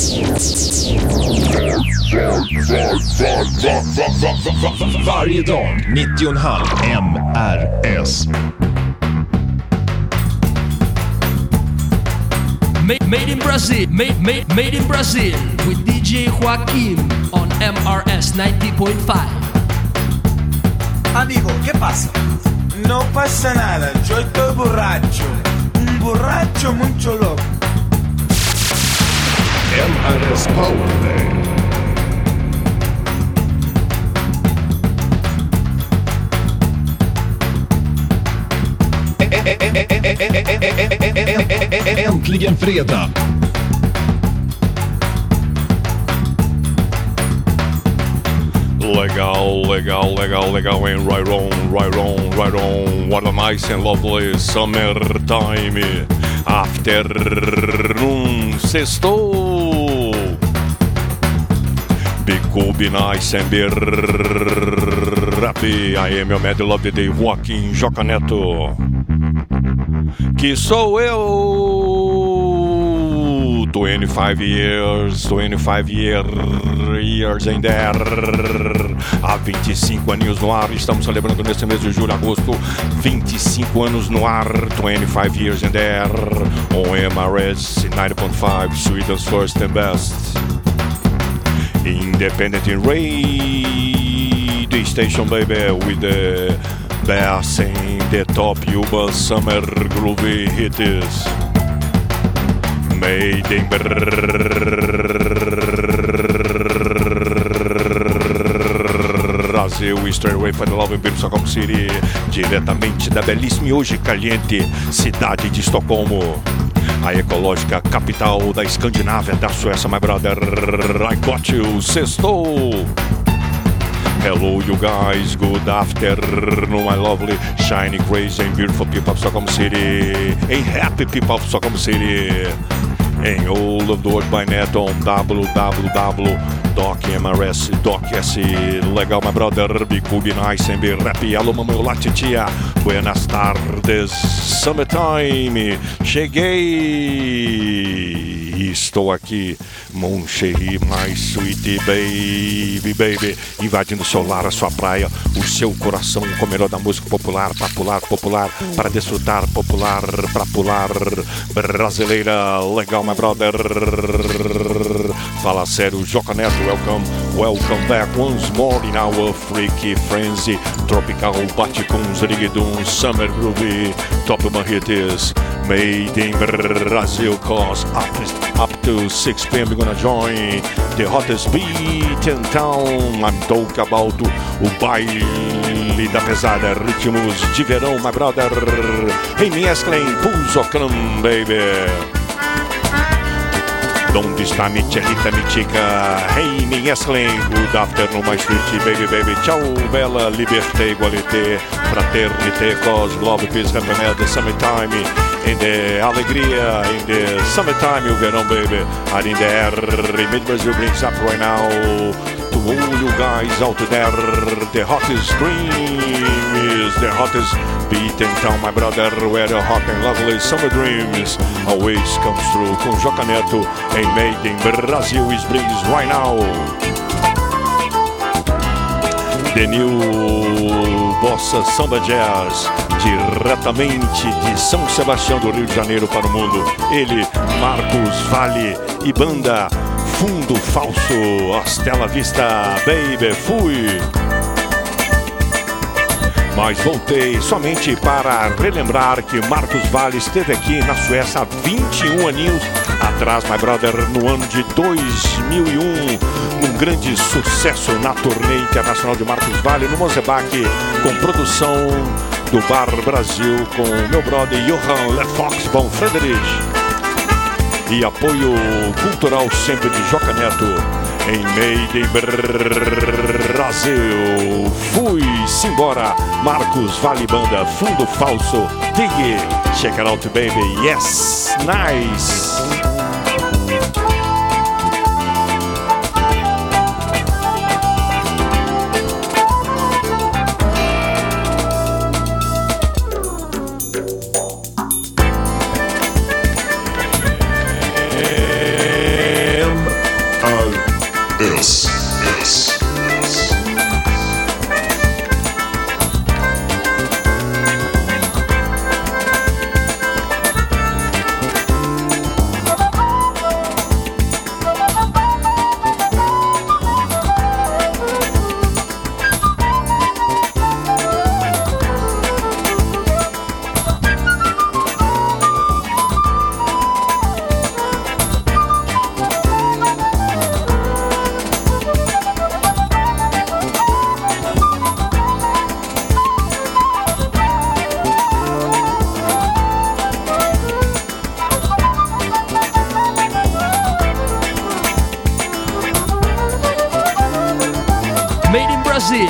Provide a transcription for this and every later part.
Varje dag 90,5 MRS. Made in Brazil, made in Brazil with DJ Joaquim on MRS 90.5. Amigo, ¿qué pasa? No pasa nada, yo estoy borracho. Un borracho mucho loco. MRS Power Play. Äntligen fredag. Legal, and right on. What a nice and lovely summertime afternoon. Sextou. Be nice and be happy. I am your mad love the day, Joaquim Joca Neto. Que sou eu. 25 years in there. Há 25 aninhos no ar. Estamos celebrando nesse mês de julho, agosto. 25 anos no ar. 25 years in there. On MRS 90.5, Sweden's first and best independent radio station, baby, with the best in the top Cuba summer groovy hits. Made in Brasil, straight away from the Love in Stockholm City, diretamente da belíssima e hoje caliente cidade de Estocolmo, a ecológica capital da Escandinávia, da Suécia, my brother. I got you, sextou. Hello, you guys. Good afternoon, my lovely, shiny, crazy, and beautiful people of Stockholm City, and happy people of Stockholm City, and all of the world by net on www.mrs.s. Legal, my brother. Be cool, be nice, and be happy. Alô, mamãe, olá, titia. Buenas tardes. Summertime. Cheguei. Estou aqui, mon chéri, my sweet baby, invadindo seu lar, a sua praia, o seu coração, com o melhor da música popular, para desfrutar, popular, para pular, brasileira. Legal, my brother. Fala sério, Joca Neto, welcome back once more in our freaky frenzy, tropical bate com os rigidons, summer groovy, top of my hits, made in Brazil, cause up to 6 p.m. we're gonna join the hottest beat in town. I'm talking about o baile da pesada, ritmos de verão, my brother. Hey, Miesclen, Pulsocram, baby. Donde está mi chelita, mi chica? Hey, Miesclen, good afternoon, my sweet baby. Ciao, bella, liberté, igualité, fraternité, cause love, peace, happiness, the summertime. In the alegria, in the summertime, o verão, baby, are in the air. Mid-Brazil brings up right now to all you guys out there. The hottest dream is the hottest beat in town, my brother, where the hot and lovely summer dreams always comes through. Com Joca Neto, and made in Brazil is brings right now. The new Bossa Samba Jazz, diretamente de São Sebastião do Rio de Janeiro para o mundo. Ele, Marcos Valle e banda Fundo Falso. Hasta la vista, baby, fui. Mas voltei somente para relembrar que Marcos Valle esteve aqui na Suécia há 21 aninhos atrás, my brother, no ano de 2001, num grande sucesso na turnê internacional de Marcos Valle no Mosebach, com produção do Bar Brasil, com meu brother Johan Lefox von Friedrich e apoio cultural sempre de Joca Neto. Em Made in Brasil, fui-se embora, Marcos Valle Banda, Fundo Falso, dig it, check it out, baby, yes, nice. MRS. Made in Brazil.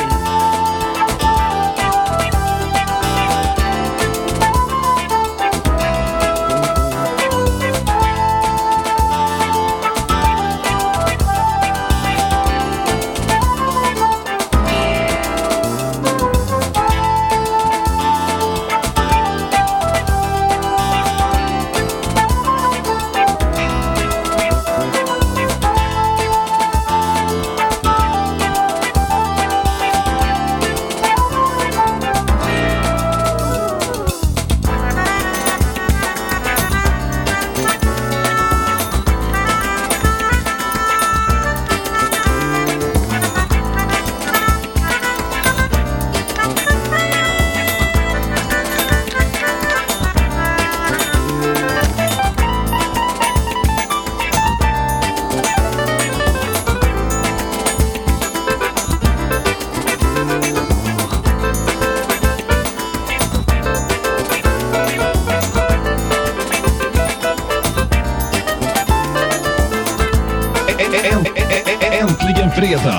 Äntligen fredag.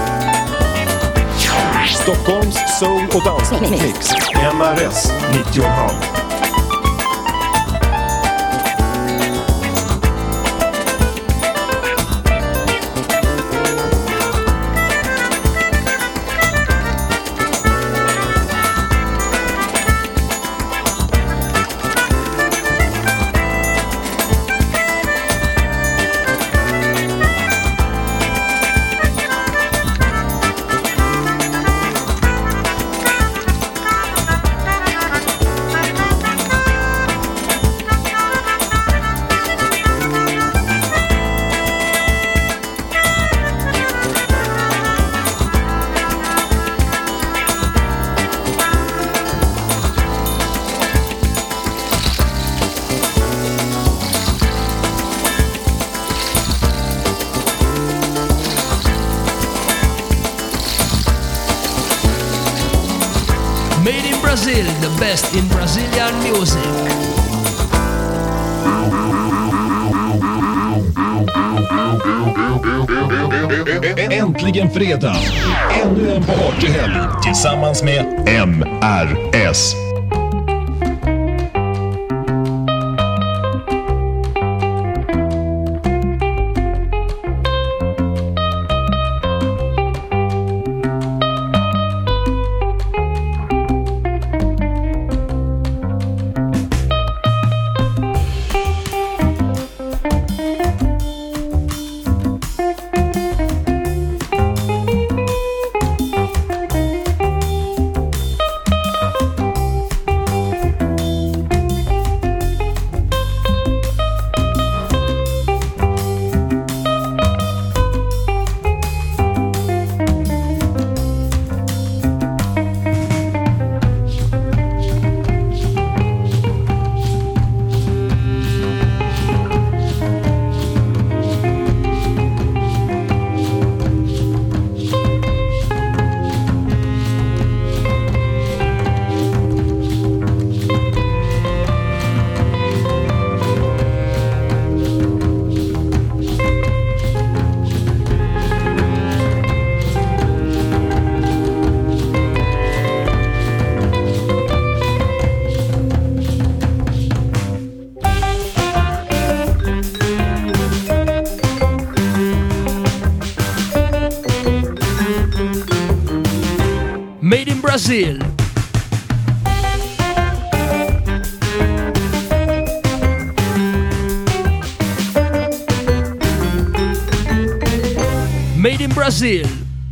Stockholms soul- och dansmix. MRS 90,5. Made in Brazil, the best in Brazilian music. Äntligen fredag. Ännu en partyhelg tillsammans med MRS. Made in Brazil. made in Brazil.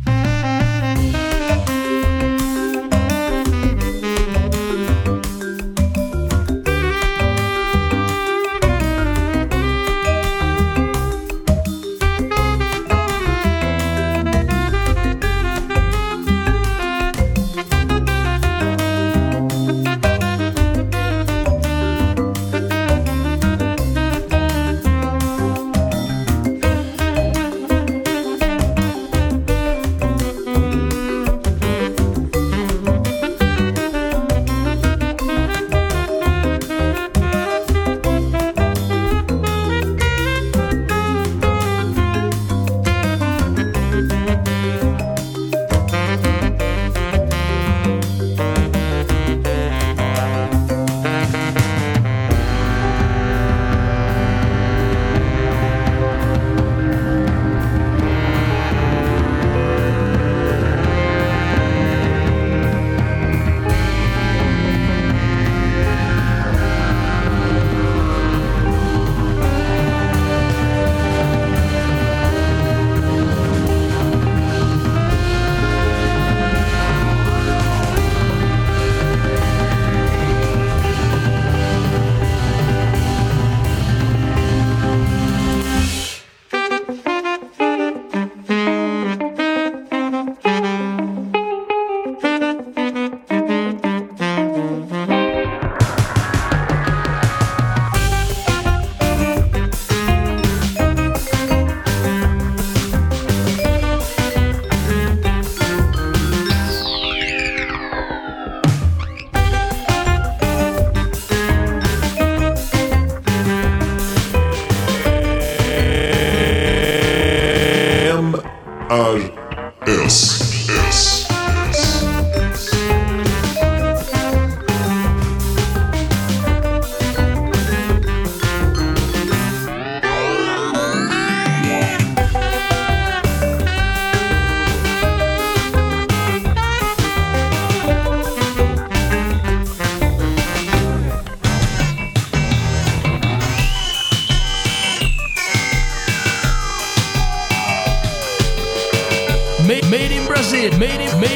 Made in Brazil, made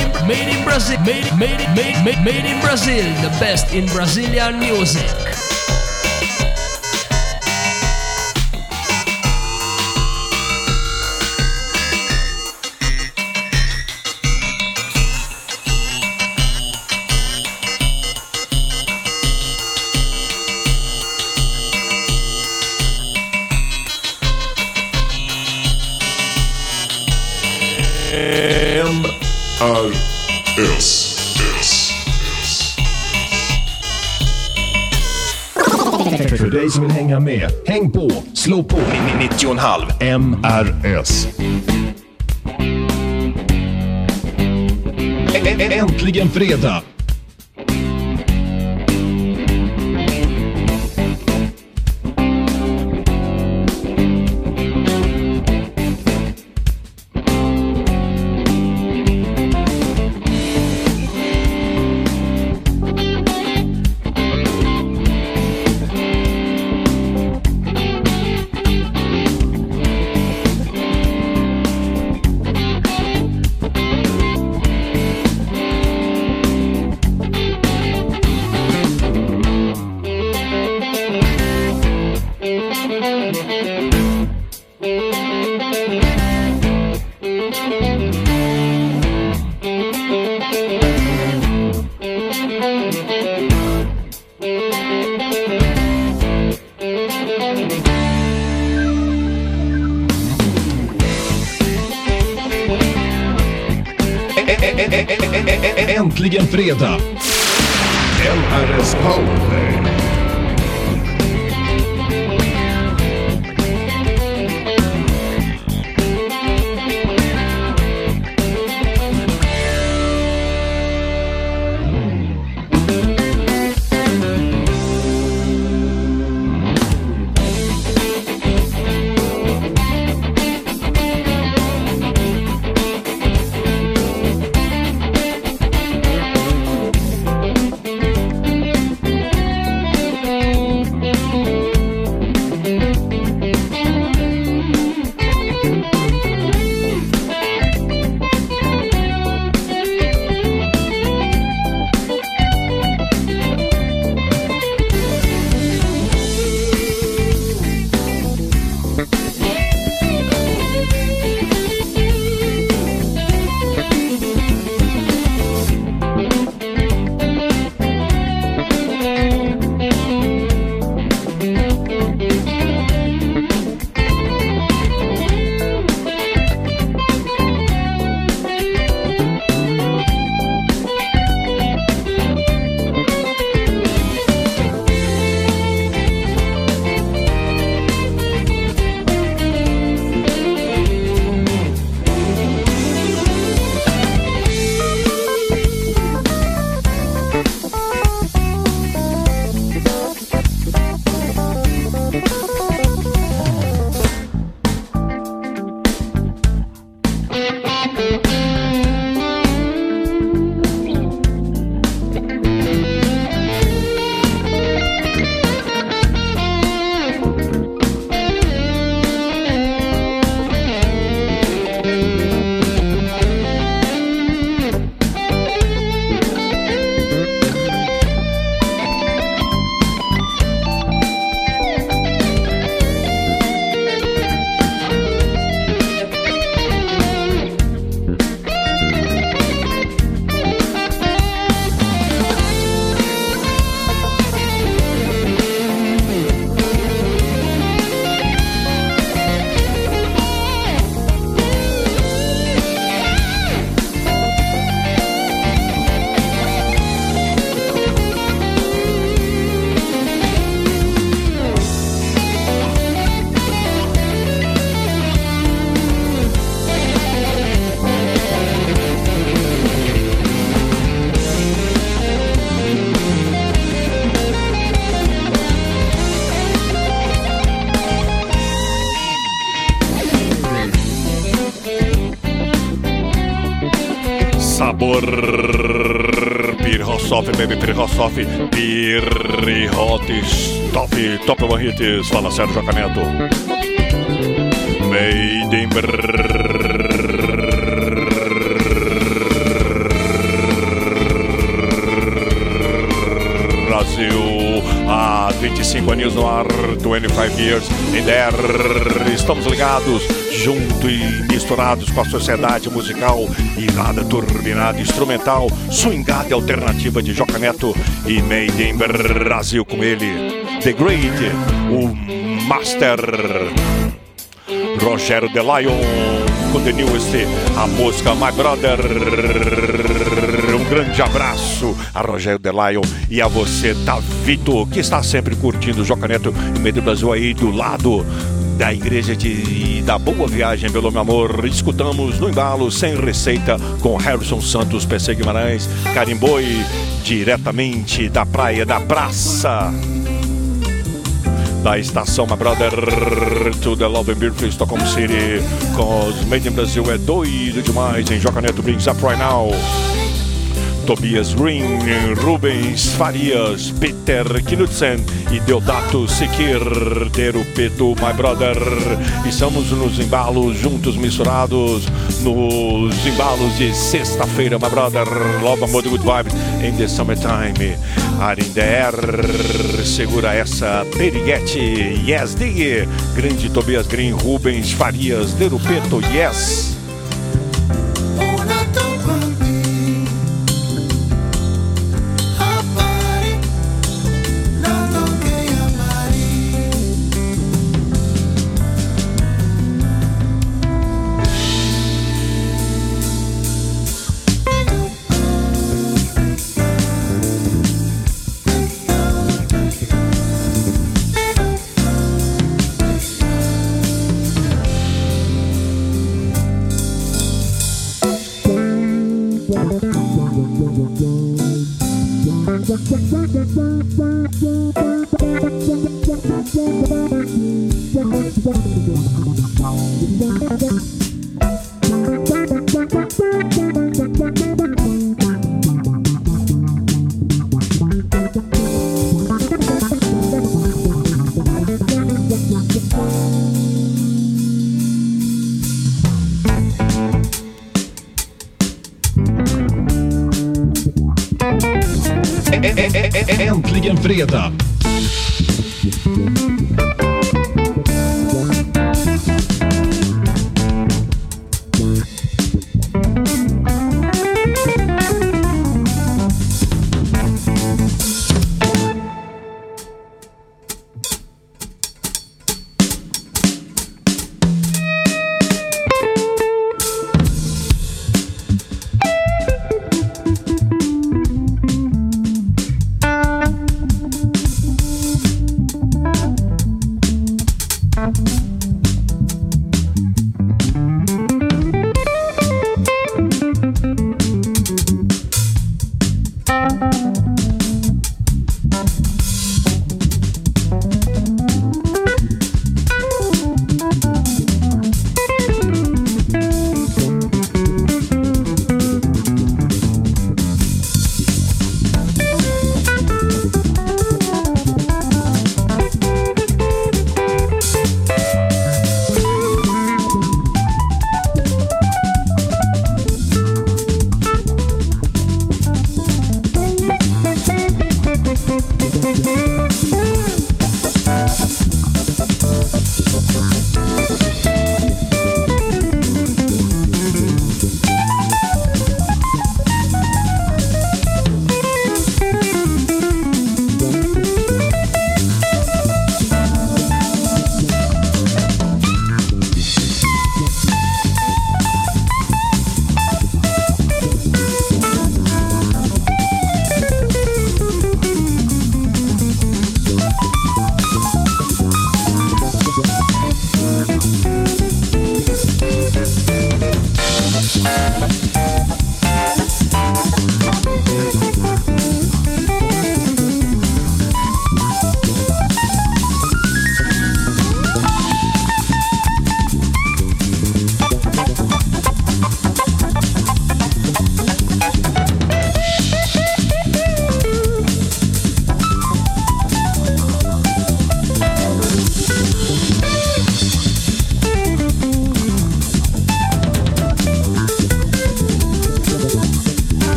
in Brazil, made in Brazil, the best in Brazilian music. MRS. För dig som vill hänga med, häng på, slå på 90,5 MRS. Äntligen fredag. Äntligen fredag. MRS Powerplay. Sabor Pirrosoff, baby, Pirrosoff, Pirrotes, top one hits, fala sério, Joca Neto. Made in Brasil, há 25 anos no ar, 25 years in there, estamos ligados, junto e misturados com a sociedade musical, irada, turbinada, instrumental, swingada e alternativa de Joca Neto e Made in Brasil com ele, The Great, o Master Rogério De Lion, com The Newest, a música My Brother. Um grande abraço a Rogério De Lion e a você, Davito, que está sempre curtindo o Joca Neto e Made in Brasil aí do lado da igreja da Boa Viagem, pelo meu amor. Escutamos no embalo, sem receita, com Harrison Santos, PC Guimarães, Carimboi, diretamente da praia da praça da estação My Brother to the Love and Beautiful Stockholm City, cause Made in Brasil é doido demais em Joca Neto Brings Up Right Now. Tobias Green, Rubens Farias, Peter Knudsen e Deodato Sikir, Derupeto, My Brother. Estamos nos embalos juntos, misturados, nos embalos de sexta-feira, My Brother. Love, amor, good vibes in the summertime. Are in the air, segura essa, Periguete, yes, dig. Grande Tobias Green, Rubens Farias, Derupeto, yes. Äntligen fredag!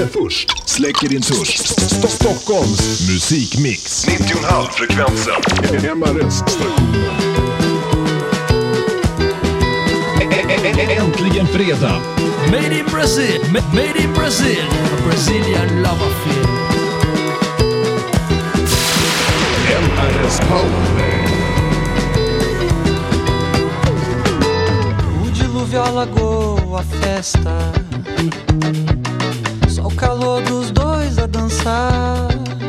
Eller först, släcker din törst. Stockholms musikmix. 90,5 frekvensen. MRS-stationen. Äntligen fredag. Made in Brazil, made in Brazil, a Brazilian love affair. MRS Power. O dilúvio alagou a festa, só o calor dos dois a dançar.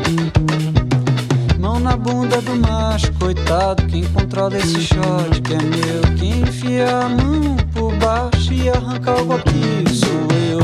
Mão na bunda do macho, coitado, quem controla esse shot que é meu. Quem enfia a mão por baixo e arranca o golpe sou eu.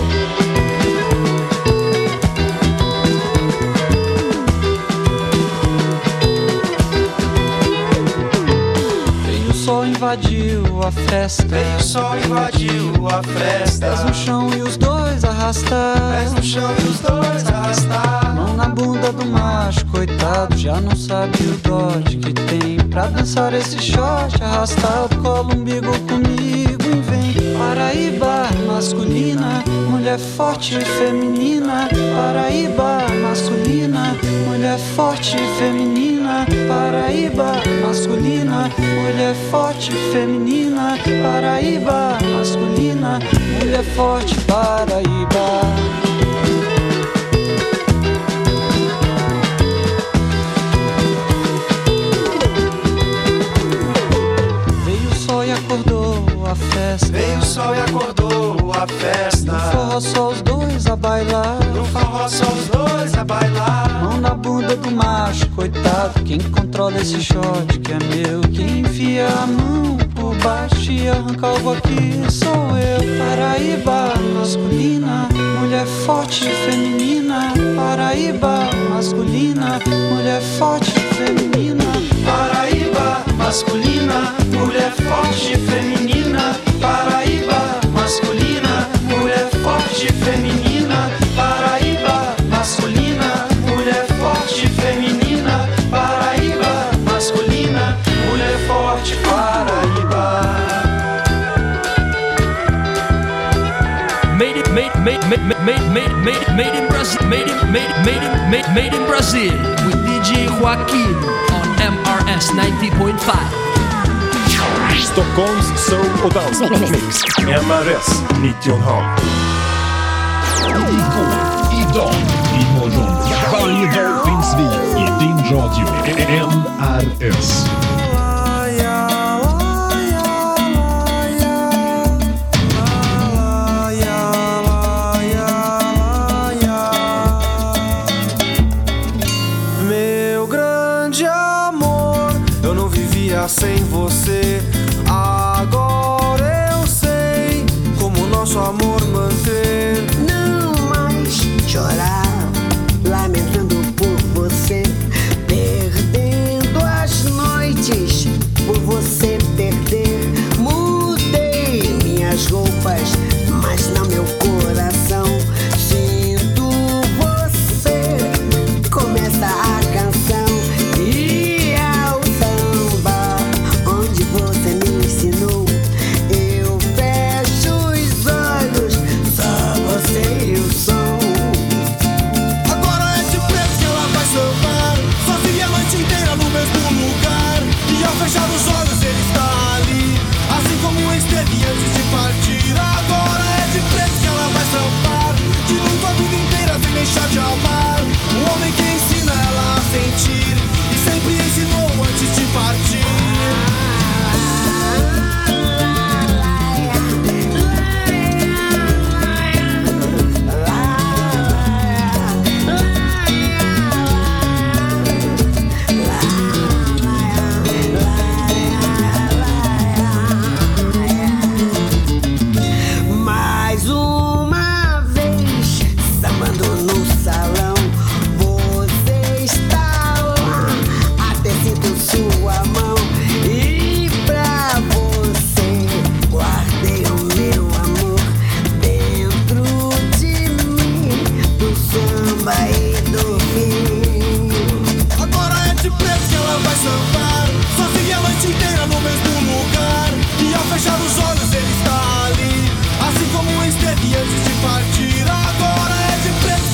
Veio o sol, invadiu a festa. Veio o sol, invadiu a festa. Pés no chão e os dois arrastar. Pés no chão e os dois arrastar. Mão na bunda do macho, coitado, já não sabe o dote que tem pra dançar esse shot arrastado. Cola o umbigo comigo e vem. Paraíba masculina, mulher forte e feminina. Paraíba masculina, mulher forte e feminina. Paraíba masculina, mulher forte e feminina. Paraíba masculina, mulher forte, Paraíba. A festa. Veio o sol e acordou a festa. No forró só os dois a bailar. No forró só os dois a bailar. Mão na bunda do macho, coitado, quem controla esse shot que é meu. Quem enfia a mão por baixo e arranca o aqui sou eu. Paraíba masculina, mulher forte e feminina. Paraíba masculina, mulher forte e feminina. Paraíba masculina, mulher forte e feminina. Paraíba masculina, mulher forte e feminina. Paraíba masculina, mulher forte e feminina. Paraíba masculina, mulher forte, Paraíba. Made in Brazil, made in Brazil with DJ Joaquim on MRS 90.5. Stockholms soul- och dansmix. MRS 90,5. Igår, idag, imorgon. Varje dag finns vi i din radio. MRS. Meu grande amor, eu não vivia sem você. Agora eu sei como nosso amor manter. Não mais chorar, lamentando por você, perdendo as noites por você perder. Mudei minhas roupas, mas não meu coração. Sinto você, começa a canção. E ao samba, onde você me ensinou, eu fecho os olhos, só você e o som. Agora é de preto que ela vai sambar, sozinha a noite inteira no mesmo lugar. E ao fechar os olhos ele está ali, assim como esteve antes de partir. Agora é de preto que ela vai sambar, de novo a vida inteira sem deixar de amar. O homem que ensina ela a sentir, e sempre ensinou antes de partir. Mais uma vez, sambando no salão, você está lá, até sinto sua mão. E pra você, guardei o meu amor dentro de mim, do samba e do fim. Agora é de preto que ela vai sambar, sozinha a noite inteira no mesmo lugar. E ao fechar os olhos ele está ali, assim como esteve antes de partir. Agora é de preto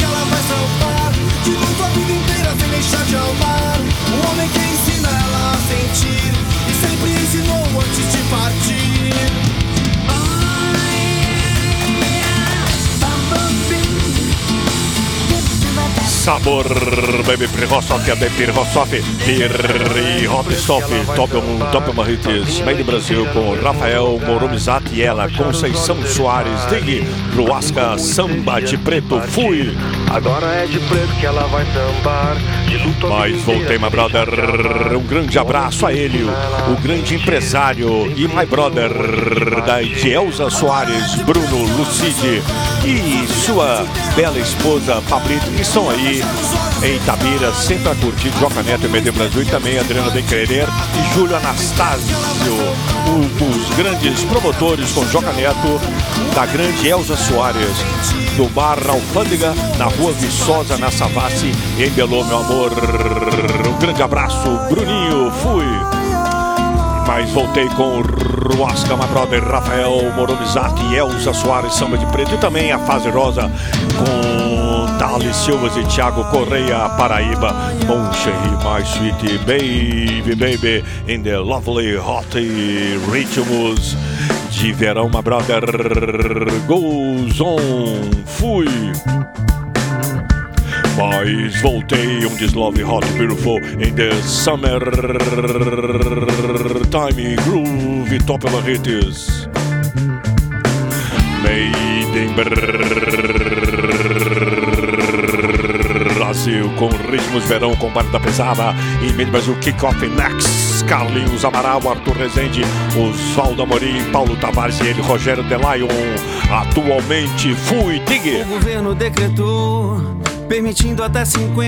sabor, baby, pirrosoff, baby, pirrosoff, pirrosoff, top uma hits, Made in Brasil com Rafael Moromizati e ela, Conceição Soares, Dig, Ruasca, Samba de Preto, fui. Agora é de preto que ela vai sambar. Mas voltei, my brother, um grande abraço a ele, o grande empresário e my brother de Elza Soares, Bruno Lucide e sua bela esposa Pablito, que estão aí em Itabira, sempre a curtir Joca Neto e Made in Brasil, e também Adriana de Querer e Júlio Anastácio, os grandes promotores com Joca Neto, da grande Elza Soares, do bar Alfândega, na Rua Viçosa, na Savassi, em Belô, meu amor. Um grande abraço, Bruninho, fui. Mas voltei com Ruasca, my brother, Rafael Moromizati e Elza Soares, Samba de Preto, e também a fase rosa com Thales Silva e Thiago Correia, Paraíba, Mon Chéri, my sweet baby, in the lovely hot rhythms de verão, my brother, goes on, fui. Mas voltei, this love hot beautiful in the summer time groove, top of hits, Made in Brasil, com ritmos verão, com banda pesada, e Made in Brasil, Kickoff Next, Carlinhos Amaral, Arthur Rezende, Osvaldo Amorim, Paulo Tavares e ele, Rogério Delion, atualmente fui, diga. O governo decretou permitindo até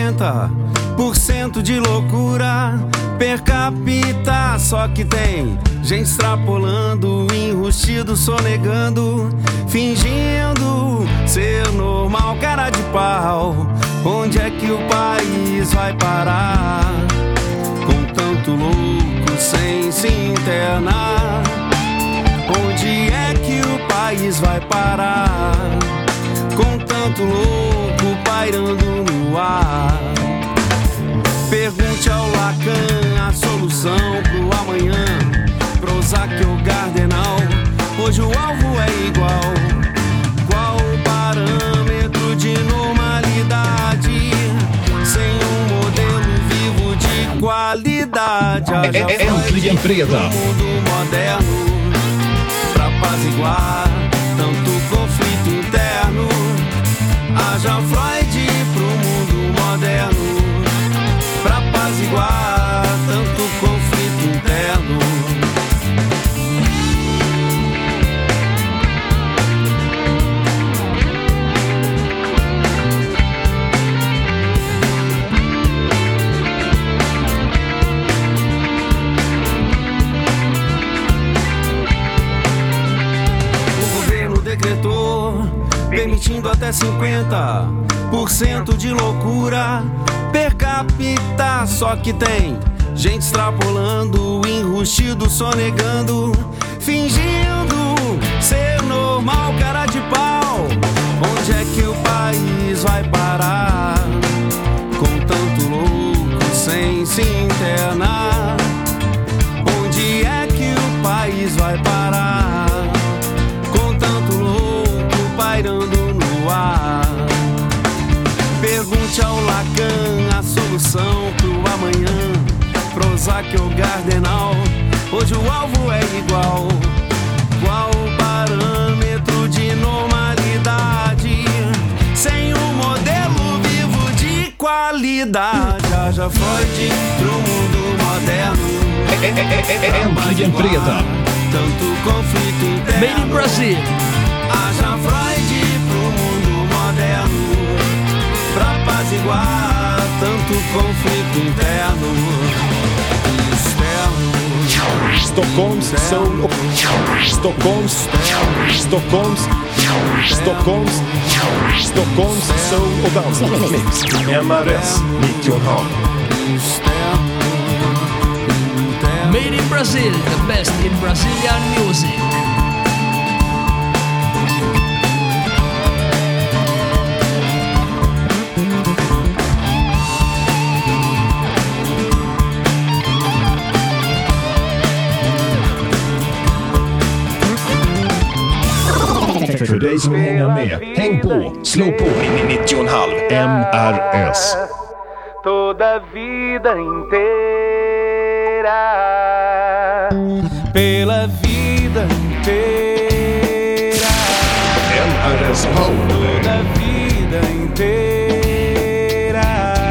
50% de loucura per capita. Só que tem gente extrapolando, enrustido, sonegando, fingindo ser normal, cara de pau. Onde é que o país vai parar? Com tanto louco sem se internar. Onde é que o país vai parar? Com tanto louco pairando no ar. Pergunte ao Lacan a solução pro amanhã. Prozac ou Gardenal, hoje o alvo é igual. Qual o parâmetro de normalidade? Sem um modelo vivo de qualidade. Äntligen fredag! No mundo moderno, pra apaziguar tanto conflito interno. Haja Freud pro mundo moderno, pra apaziguar tanto conflito interno. O governo decretou permitindo até 50% de loucura per capita. Só que tem gente extrapolando, enrustido, sonegando, fingindo ser normal, cara de pau. Onde é que o país vai parar? Com tanto louco sem se internar. Onde é que o país vai parar? Com tanto louco pairando no ar. Pergunte ao Lacan a solução pro amanhã. Prozac ou Gardenal, hoje o alvo é igual. Qual o parâmetro de normalidade? Sem um modelo vivo de qualidade. Haja Freud pro mundo moderno. Äntligen fredag! Tanto conflito interno. Made in Brasil. Haja Freud pro mundo moderno, pra apaziguar tanto conflito interno e externo. Stockholms Soul, Stockholms Soul och Dansmix. MRS 90,5. Made in Brazil, the best in Brazilian music. För dig som vill hänga med, häng på, slå på 90,5 90,5 MRS. Toda a vida inteira, pela vida inteira, MRS Power. toda a vida inteira,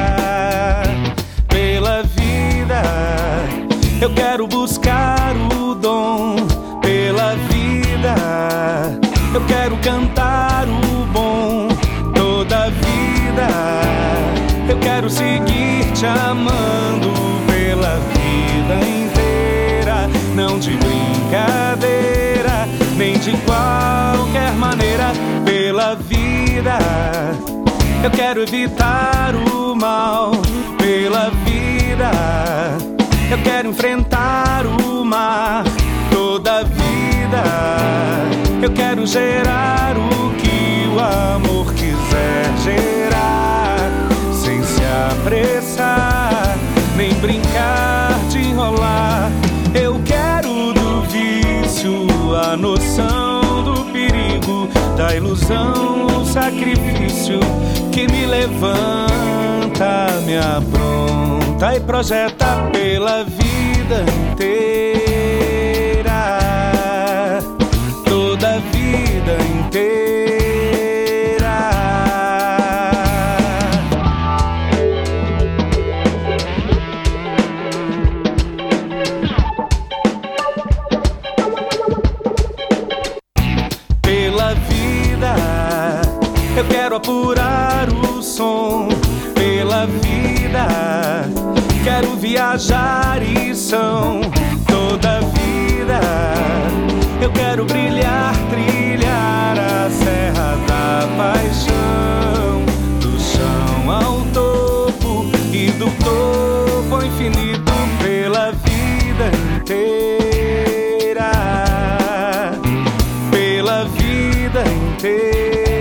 pela vida. Eu quero buscar o dom pela vida. Eu quero cantar o bom toda a vida. Eu quero seguir te amando pela vida inteira. Não de brincadeira, nem de qualquer maneira. Pela vida, eu quero evitar o mal. Pela vida, eu quero enfrentar o mar toda a vida. Eu quero gerar o que o amor quiser gerar, sem se apressar, nem brincar de enrolar. Eu quero do vício a noção do perigo, da ilusão, o sacrifício que me levanta, me apronta e projeta pela vida inteira, toda a vida inteira. Pela vida, eu quero apurar o som. Pela vida, quero viajar e são toda a vida. Eu quero brilhar, trilhar a serra da paixão, do chão ao topo e do topo ao infinito. Pela vida inteira, pela vida inteira.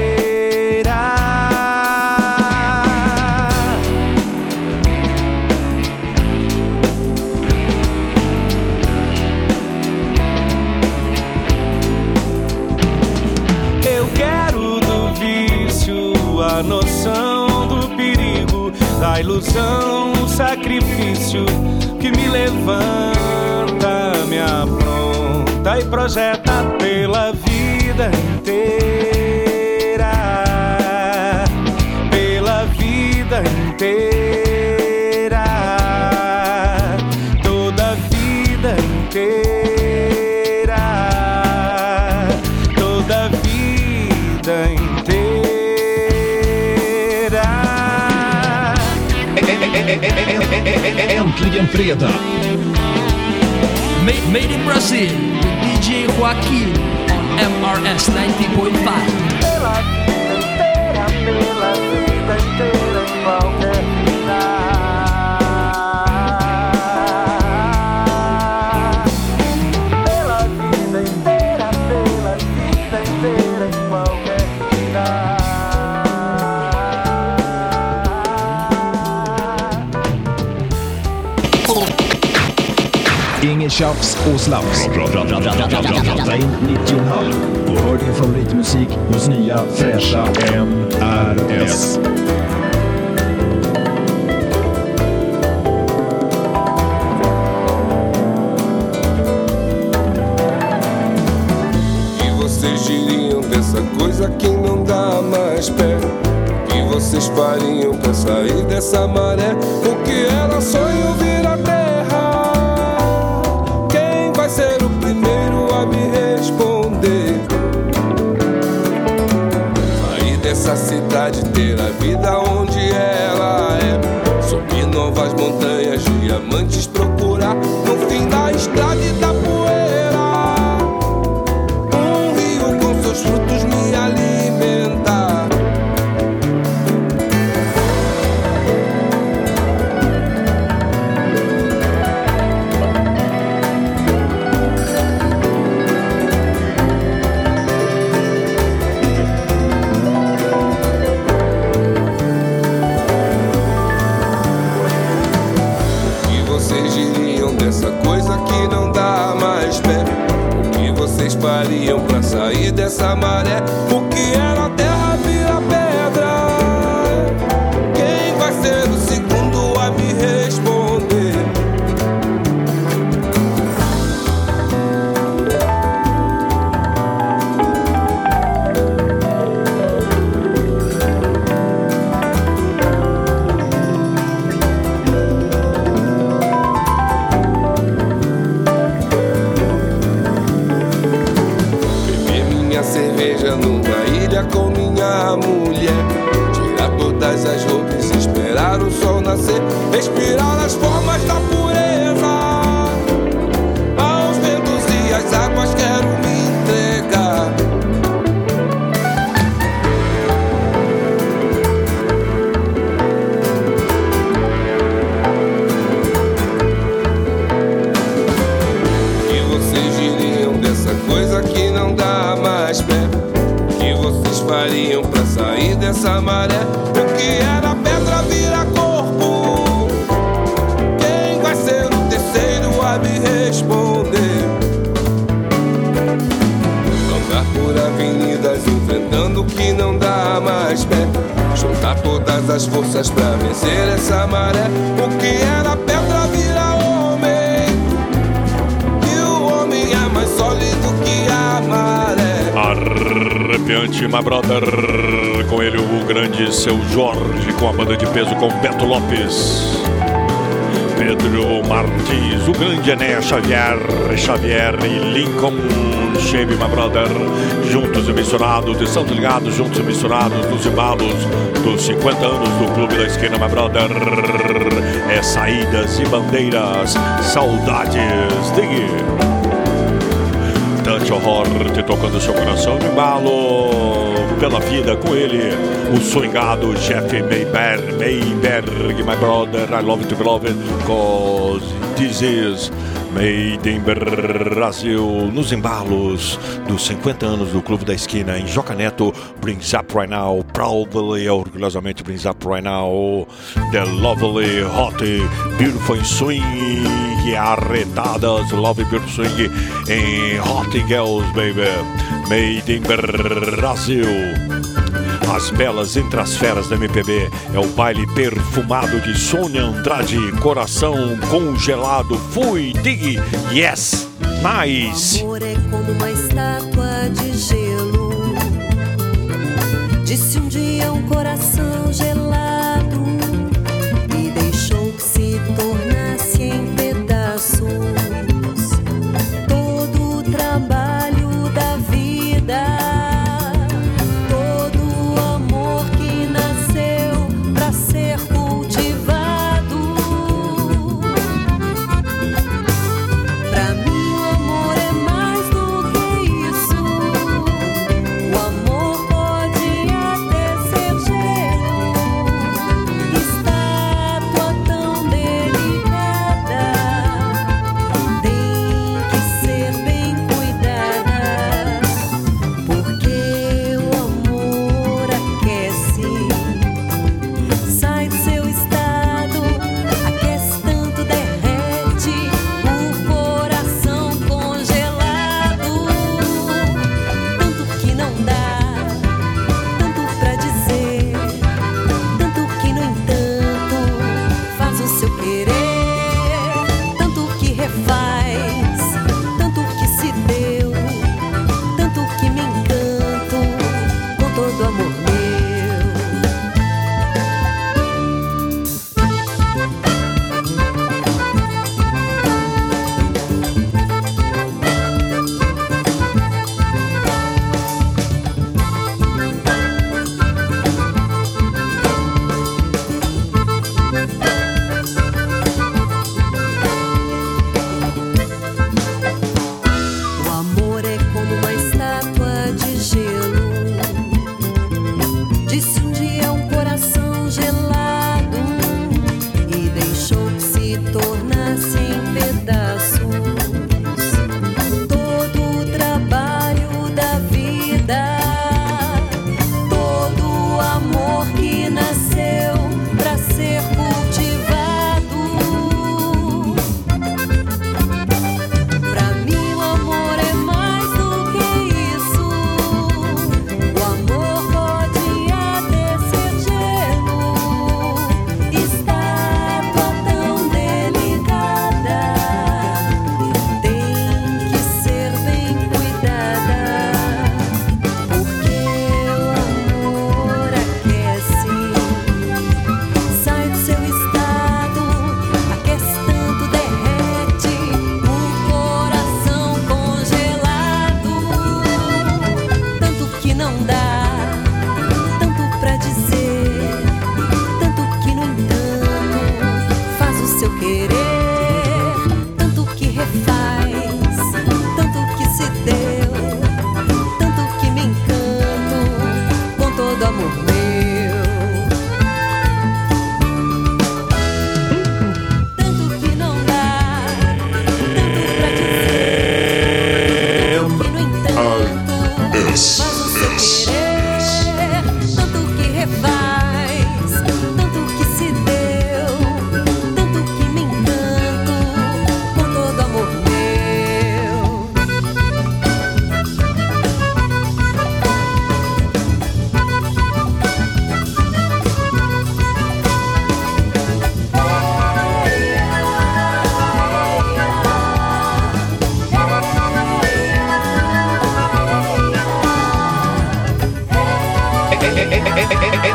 A noção do perigo, da ilusão, o sacrifício que me levanta, me apronta e projeta pela vida inteira, pela vida inteira, toda a vida inteira, toda a vida inteira. Äntligen fredag! Made in Brazil with DJ Joaquim on MRS 90.5. pela vida inteira, pela vida inteira, em qualquer lugar. Pela vida inteira, em qualquer lugar. Ingen tjafs och slaps. Prata in 90,5 och hör din favoritmusik hos nya fräscha MRS. E vocês diriam dessa coisa que não dá mais pé? O que vocês fariam pra sair dessa maré? O que ela sonha vir a terra? Vai ser o primeiro a me responder. Sair dessa cidade, ter a vida onde ela é. Subir novas montanhas, diamantes procurar no fim da estrada e da poeira. Um rio com seus frutos me alimentar. Essa coisa que não dá mais pé. O que vocês fariam pra sair dessa maré? O que era terra vira pedra. as roupas, esperar o sol nascer, respirar as formas da pureza. Aos ventos e às águas quero me entregar. O que vocês diriam dessa coisa que não dá mais pé? O que vocês fariam pra sair dessa maré? O que era pedra vira corpo. Quem vai ser o terceiro a me responder? Andar por avenidas enfrentando o que não dá mais pé, juntar todas as forças pra vencer essa maré. O que era pedra vira homem, e o homem é mais sólido que a maré. Arrepiante, my brother. Com ele o grande Seu Jorge, com a banda de peso com Beto Lopes, Pedro Martins, o grande Enéas Xavier e Lincoln Shebe, my brother. Juntos e misturados, estão ligados, juntos e misturados nos embalos dos 50 anos do Clube da Esquina, my brother. É saídas e bandeiras, saudades, digue. Touch Horror, te tocando seu coração no embalo pela vida com ele, o swingado Jeff Mayberg, my brother. I love to be loved, cause this is made in Brasil. Nos embalos dos 50 anos do Clube da Esquina em Joca Neto, brings up right now, proudly, orgulhosamente brings up right now, the lovely, hot, beautiful swing, arretadas, love beautiful swing em Hot Girls, baby, made in Brasil. As belas entre as feras da MPB é o baile perfumado de Sônia Andrade, coração congelado, fui, dig, yes, nice. O amor é como uma estátua de gelo, disse um dia um coração gelado e deixou que se tornasse em pedaços todo o trabalho da vida.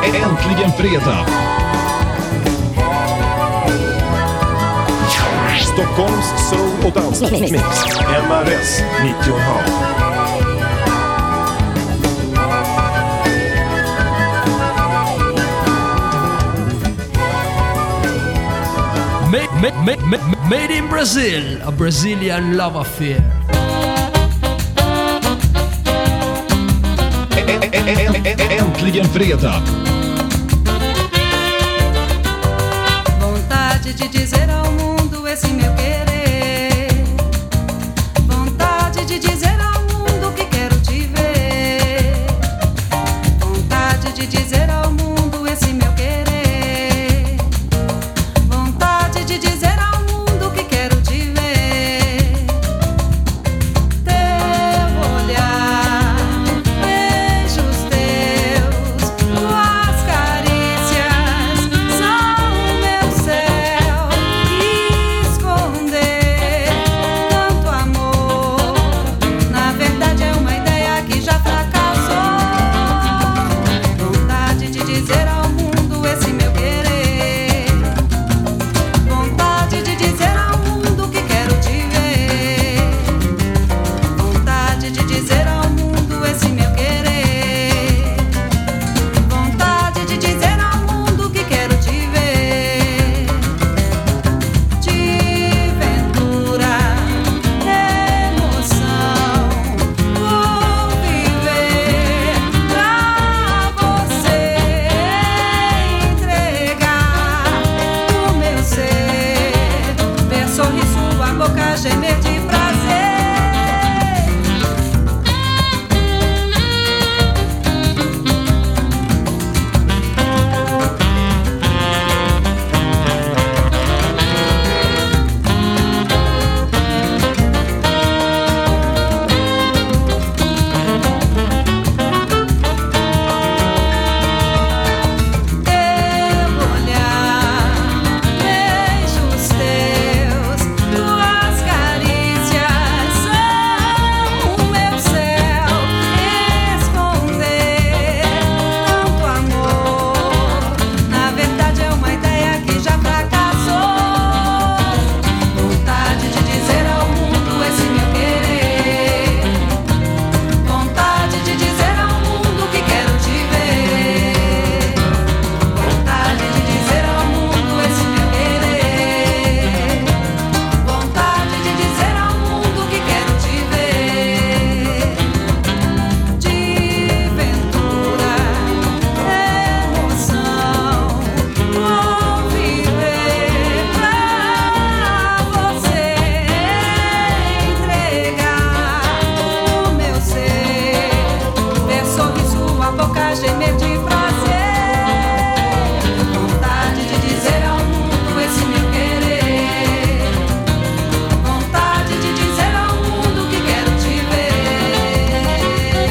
Äntligen fredag! Stockholms soul- och dansmix. MRS 90,5. Made in Brazil, a Brazilian love affair. Äntligen fredag! Vontade de dizer ao mundo esse meu querer. Vontade de dizer ao mundo que quero te ver. Vontade de dizer ao mundo esse meu querer. Vontade de dizer ao mundo que quero te ver. Teu olhar, beijos teus, tuas carícias são o meu céu. Esconder tanto amor, na verdade é uma ideia que já fracassou. Vontade de dizer ao mundo esse meu querer. Vontade de dizer ao mundo que quero te ver. Vontade de dizer ao mundo esse meu querer. Vontade de dizer ao mundo que quero te ver. De ventura, emoção, vou viver pra você entregar o meu ser, ver sorrir sua boca gemer de prazer. Teu olhar, beijos teus, tuas carícias são o meu céu. Esconder tanto amor, na verdade é uma ideia que já fracassou. Vontade de dizer ao mundo esse meu querer. Vontade de dizer ao mundo que quero te ver. Vontade de dizer ao mundo esse meu querer. Vontade de dizer ao mundo que quero te ver. De ventura, emoção, vou viver pra você entregar o meu ser, ver sorrir sua boca gemer de prazer. Vontade de dizer ao mundo esse meu querer. Vontade de dizer ao mundo que quero te ver.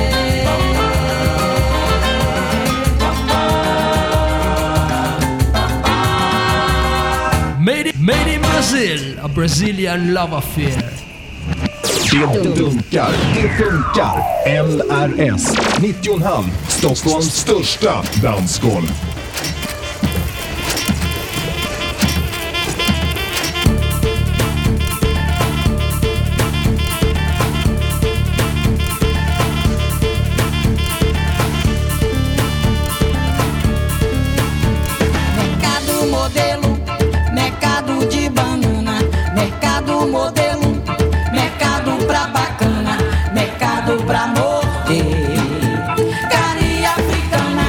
Made in Brazil, a Brazilian love affair. Det funkar. MRS 90,5. Stockholms största dansgolv. Mercado modelo, mercado de banana, mercado modelo, mercado pra bacana, mercado pra morder, carne africana.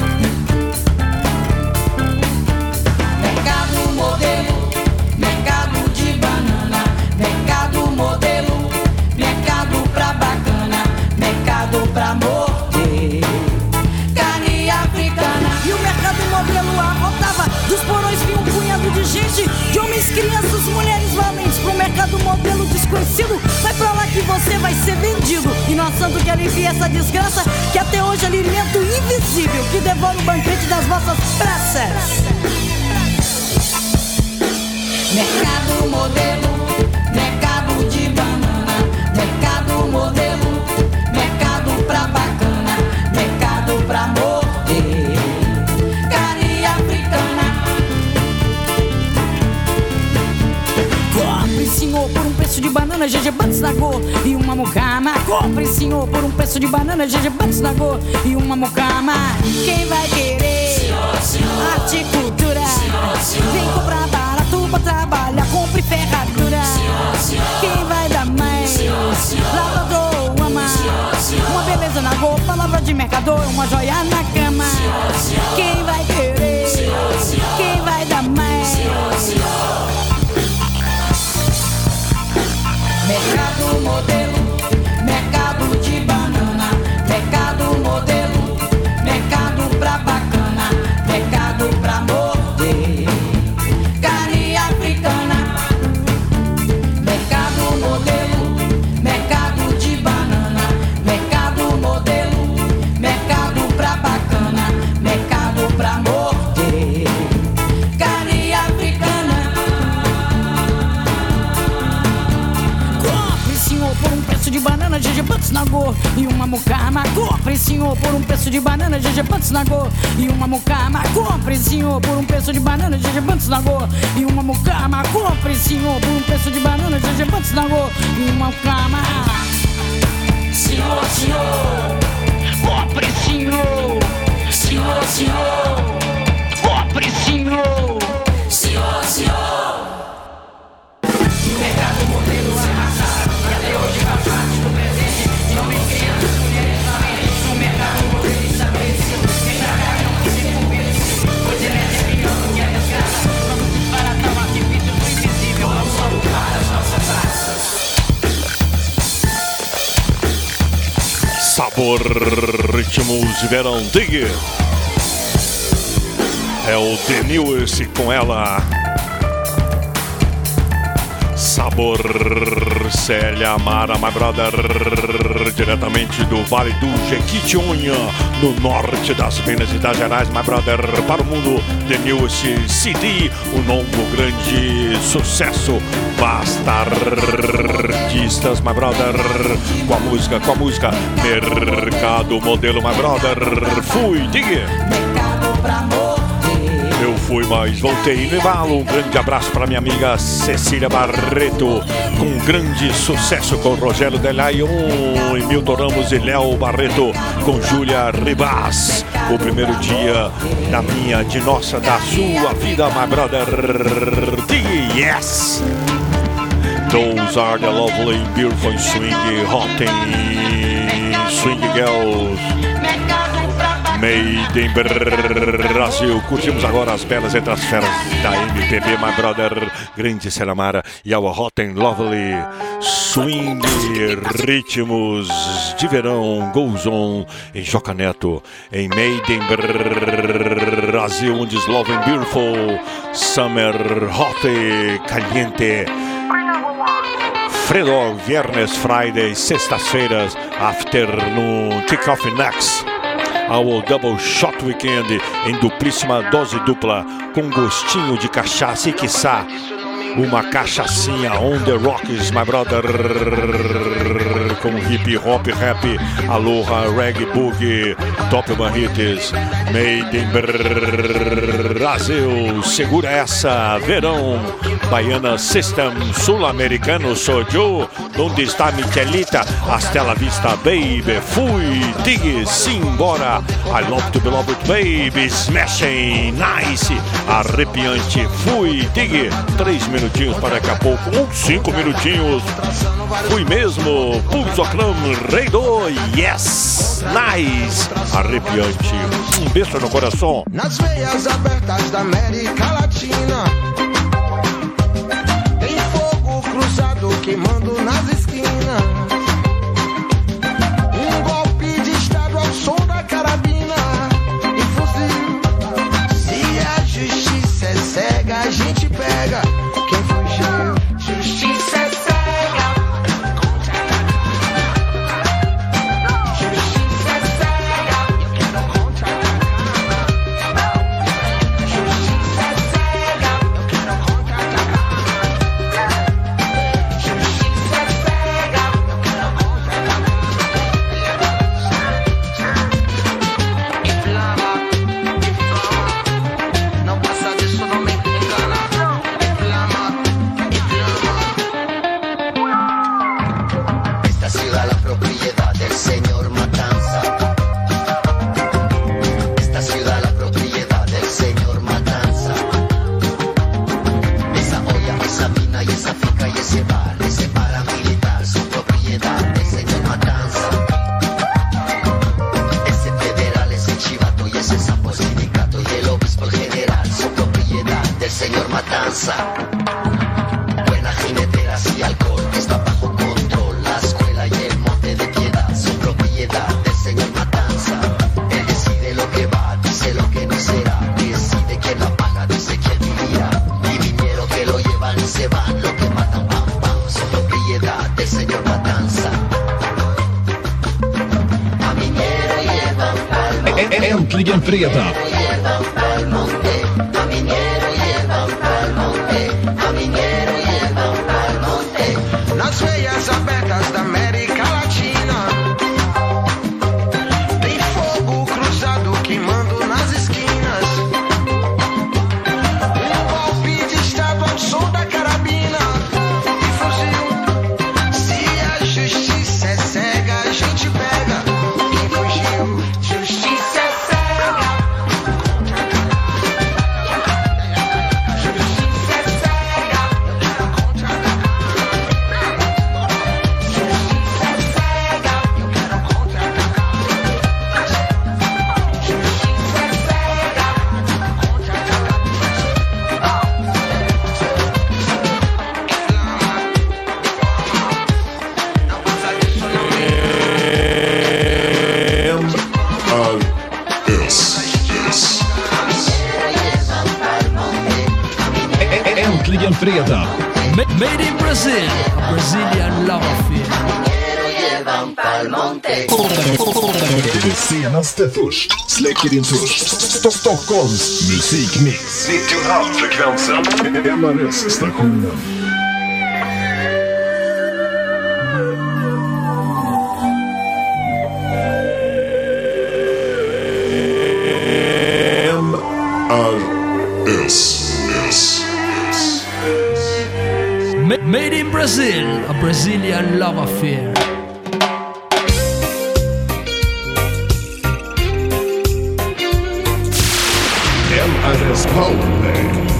Mercado modelo, mercado de banana, mercado modelo, mercado pra bacana, mercado pra morder, carne africana. E o mercado modelo arrotava, dos porões vinha um punhado de gente, de homens, crianças, mulheres, valentes. Pro mercado modelo desconhecido, vai pra lá que você vai ser vendido. E nós santo que alivia essa desgraça, que até hoje é alimento invisível, que devora o banquete das vossas praças. Mercado modelo, mercado de banana, mercado modelo, mercado pra bacana, mercado pra morder, senhor, por um preço de banana, GG Bantos na Go e uma mucama. Compre, senhor, por um preço de banana, GG Bantos na Go e uma mucama. Quem vai querer? Senhor, senhor. Arte e cultura. Senhor, senhor. Vem comprar barato pra trabalhar, compre ferradura. Senhor, senhor. Quem vai dar mais? Senhor, senhor. Lavrador, ama. Senhor, senhor. Uma beleza na Go, palavra de mercador, uma joia na cama. Senhor, senhor. Quem vai querer? Senhor, senhor. Quem vai dar mais? Senhor, senhor. Mercado modelo, mercado de banana, mercado modelo, mercado pra bacana, mercado pra morder, carne africana. Mercado modelo, mercado de banana, mercado modelo, mercado pra bacana, mercado pra morder, carne africana. Por um preço de banana, GG Bantos na Go e uma mucama. Compre, senhor, por um preço de banana, GG Bantos na Go e uma mucama. Compre, senhor, por um preço de banana, GG Bantos na Go e uma mucama. Compre, senhor, por um preço de banana, GG Bantos na Go e uma mucama. Senhor, senhor, compre, senhor. Senhor, senhor, compre, senhor. Senhor, senhor. Mercado modelo arrasado e até hoje capaz do presente. Homens, crianças, mulheres, famílias. O mercado modelo estabelecido. Quem trabalha não se convencido, pois ele é terminando que é desgraça. Vamos desbaratar o artifício do invisível. Vamos salvar as nossas raças. Sabor, ritmos de verão, Dig. É o Denilce com ela. Sabor, Célia Amara, my brother, diretamente do Vale do Jequitinhonha, no norte das Minas Gerais, my brother, para o mundo, Denilce CD, o novo grande sucesso, basta artistas, my brother, com a música, mercado modelo, my brother, fui, diga! Mercado pra morrer. Eu fui, mas voltei no embalo. Um grande abraço para minha amiga Cecília Barreto, com um grande sucesso com Rogério Delayon e Milton Ramos e Léo Barreto, com Júlia Ribas. O primeiro dia da minha, de nossa, da sua vida, my brother. Yes! Those are the lovely, beautiful swing, hot swing girls. Made in Brasil. Curtimos agora as belas entre as feras da MPB, my brother, grande Celamara e our hot and lovely swing ritmos de verão goes on em Joca Neto, em Made in Brasil, onde is love and beautiful summer hot caliente. Fredo, viernes, Friday, sextas-feiras, afternoon, kick-off next. Our double shot weekend em duplíssima dose dupla, com gostinho de cachaça e quiçá uma cachaçinha on the rocks, my brother, com hip hop, rap, aloha, reggae, boogie, top one hits, made in Brasil. Segura essa, verão, Baiana System, sul-americano, sou Joe, onde está Michelita, hasta la vista, baby, fui, dig, simbora, I love to be loved, baby, smashing, nice, arrepiante, fui, dig, 3 minutinhos para daqui a pouco, 5 minutinhos, fui mesmo, Pulsoclam, Rei do, yes, nice, arrepiante, um beijo no coração. Nas veias abertas da América Latina, tem fogo cruzado queimando nas esquinas, um golpe de estado ao som da carabina e fuzil. Se a justiça é cega, a gente pega quem fugiu. Justiça é cega. Justiça é cega. Eu quero contra-atacar. Justiça é cega. Eu quero contra-atacar. Justiça é cega. Eu quero contra-atacar. Inflama, não passa disso, não me engana. Inflama. Äntligen fredag! Nas veias abertas da América Latina tem fogo cruzado queimando nas esquinas. Golpe de estado ao som da carabina e fuzil. Se a justiça é cega, a gente pega quem fugiu. Justiça é cega. Justiça é cega. Äntligen fredag! Made in Brazil, a Brazilian love affair. Det senaste först. Släcker din törst. Stockholms musikmix. 90,5 frekvensen. MRS-stationen. Made in Brazil, a Brazilian love affair. MRS Powerplay.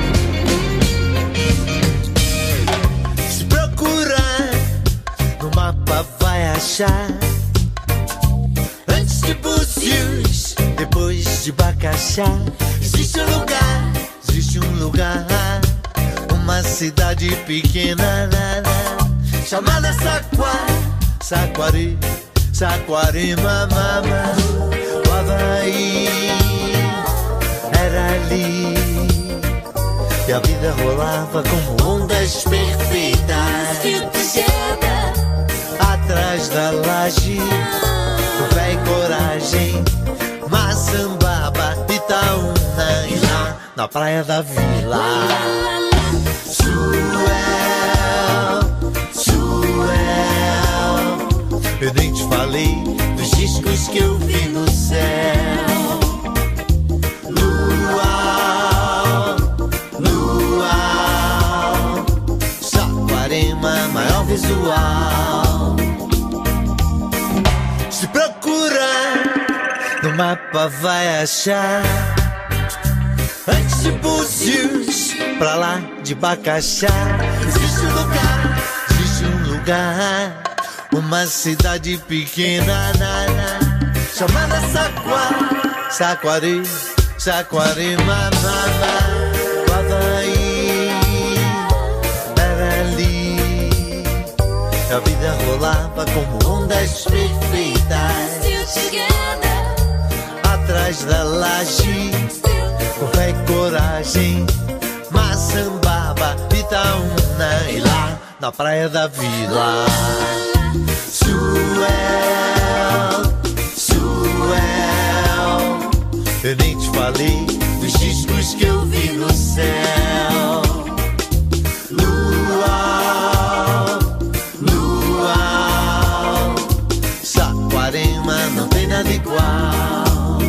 Se procurar no mapa vai achar. Antes de Búzios, depois de Bacaxá, existe um lugar, uma cidade pequena chamada Saquari, Saquarema, o Havaí era ali e a vida rolava como ondas perfeitas. Atrás da laje, fé e coragem, Maçambaba, Itaúna e lá na praia da vila. Eu nem te falei dos discos que eu vi no céu. Luau, Saquarema, maior visual. Se procurar no mapa vai achar. Antes de Búzios, pra lá de Bacaxá, existe um lugar, uma cidade pequena chamada Saquari, Saquarema, o Havaí era ali. A vida rolava como ondas perfeitas. Atrás da laje, com fé e coragem, Maçambaba, Itaúna e lá na praia da vila. Eu nem te falei dos discos que eu vi no céu. Luau, Saquarema, não tem nada igual.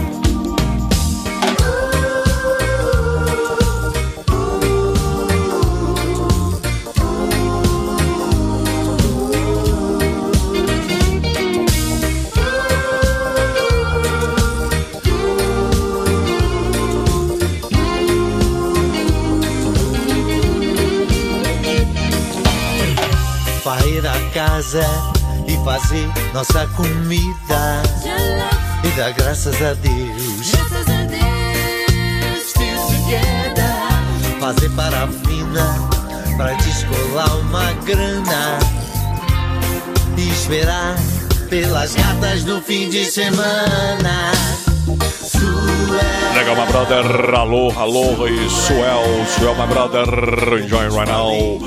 Varrer a casa e fazer nossa comida e dar graças a Deus. Still together. Fazer parafina pra descolar uma grana e esperar pelas gatas no fim de semana. Legal, my brother, alô, e Suel, my brother, enjoy right now,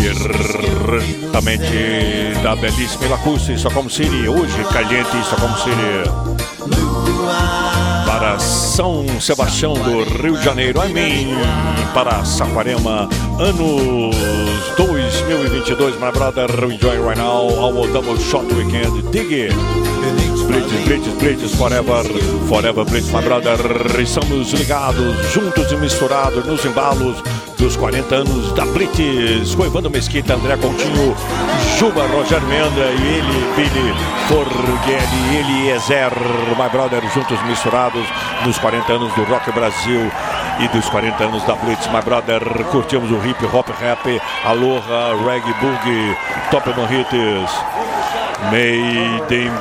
diretamente da belíssima Ilacuse, Stockholm City, hoje caliente, Stockholm City. para São Sebastião do Rio de Janeiro, para Saquarema, anos 2022, my brother, enjoy right now, our double shot weekend, dig it, Blitz, forever, Blitz, my brother, estamos ligados, juntos e misturados, nos embalos dos 40 anos da Blitz, com Evandro Mesquita, André Coutinho, Juba, Rogério Menda e ele, Billy Forghelli, Eliezer, my brother, juntos misturados nos 40 anos do Rock Brasil e dos 40 anos da Blitz, my brother, curtimos o hip hop, rap, aloha, reggae, boogie, top no hits, made in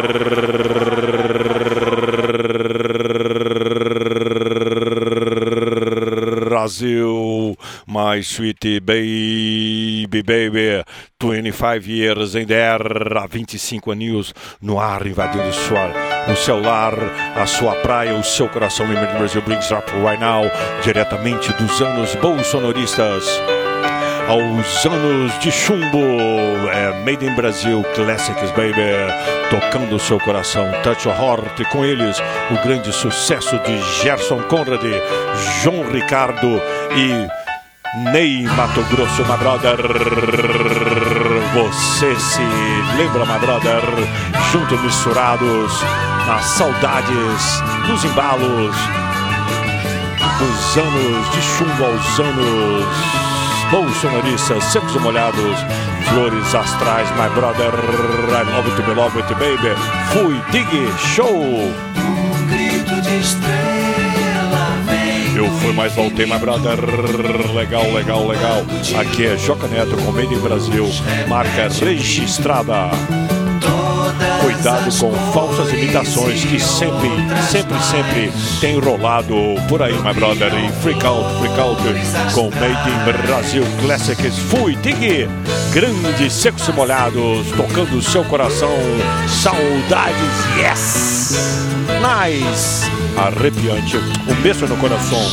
Brasil, my sweet baby, 25 years in there, 25 anos no ar, invadindo o celular, a sua praia, o seu coração. Made in Brasil brings up right now, diretamente dos anos bolsonaristas aos anos de chumbo, Made in Brasil Classics, baby, tocando o seu coração, Touch Your Heart, com eles o grande sucesso de Gerson Conrad, João Ricardo e Ney Mato Grosso, my brother. Você se lembra, my brother, juntos misturados nas saudades, nos embalos dos anos de chumbo aos anos bolsonaristas, secos e molhados, flores astrais, my brother, I love it, be love it, baby. Fui, dig, show. Grito de estrela vem. Eu fui, mas voltei, my brother. Legal. Aqui é Joca Neto com Made in Brasil, marca registrada. Cuidado com falsas imitações que sempre tem rolado por aí, my brother. E freak out com Made in Brasil Classics. Fui, dig, grandes, secos e molhados, tocando o seu coração. Saudades, yes! Nice! Arrepiante, um beijo no coração.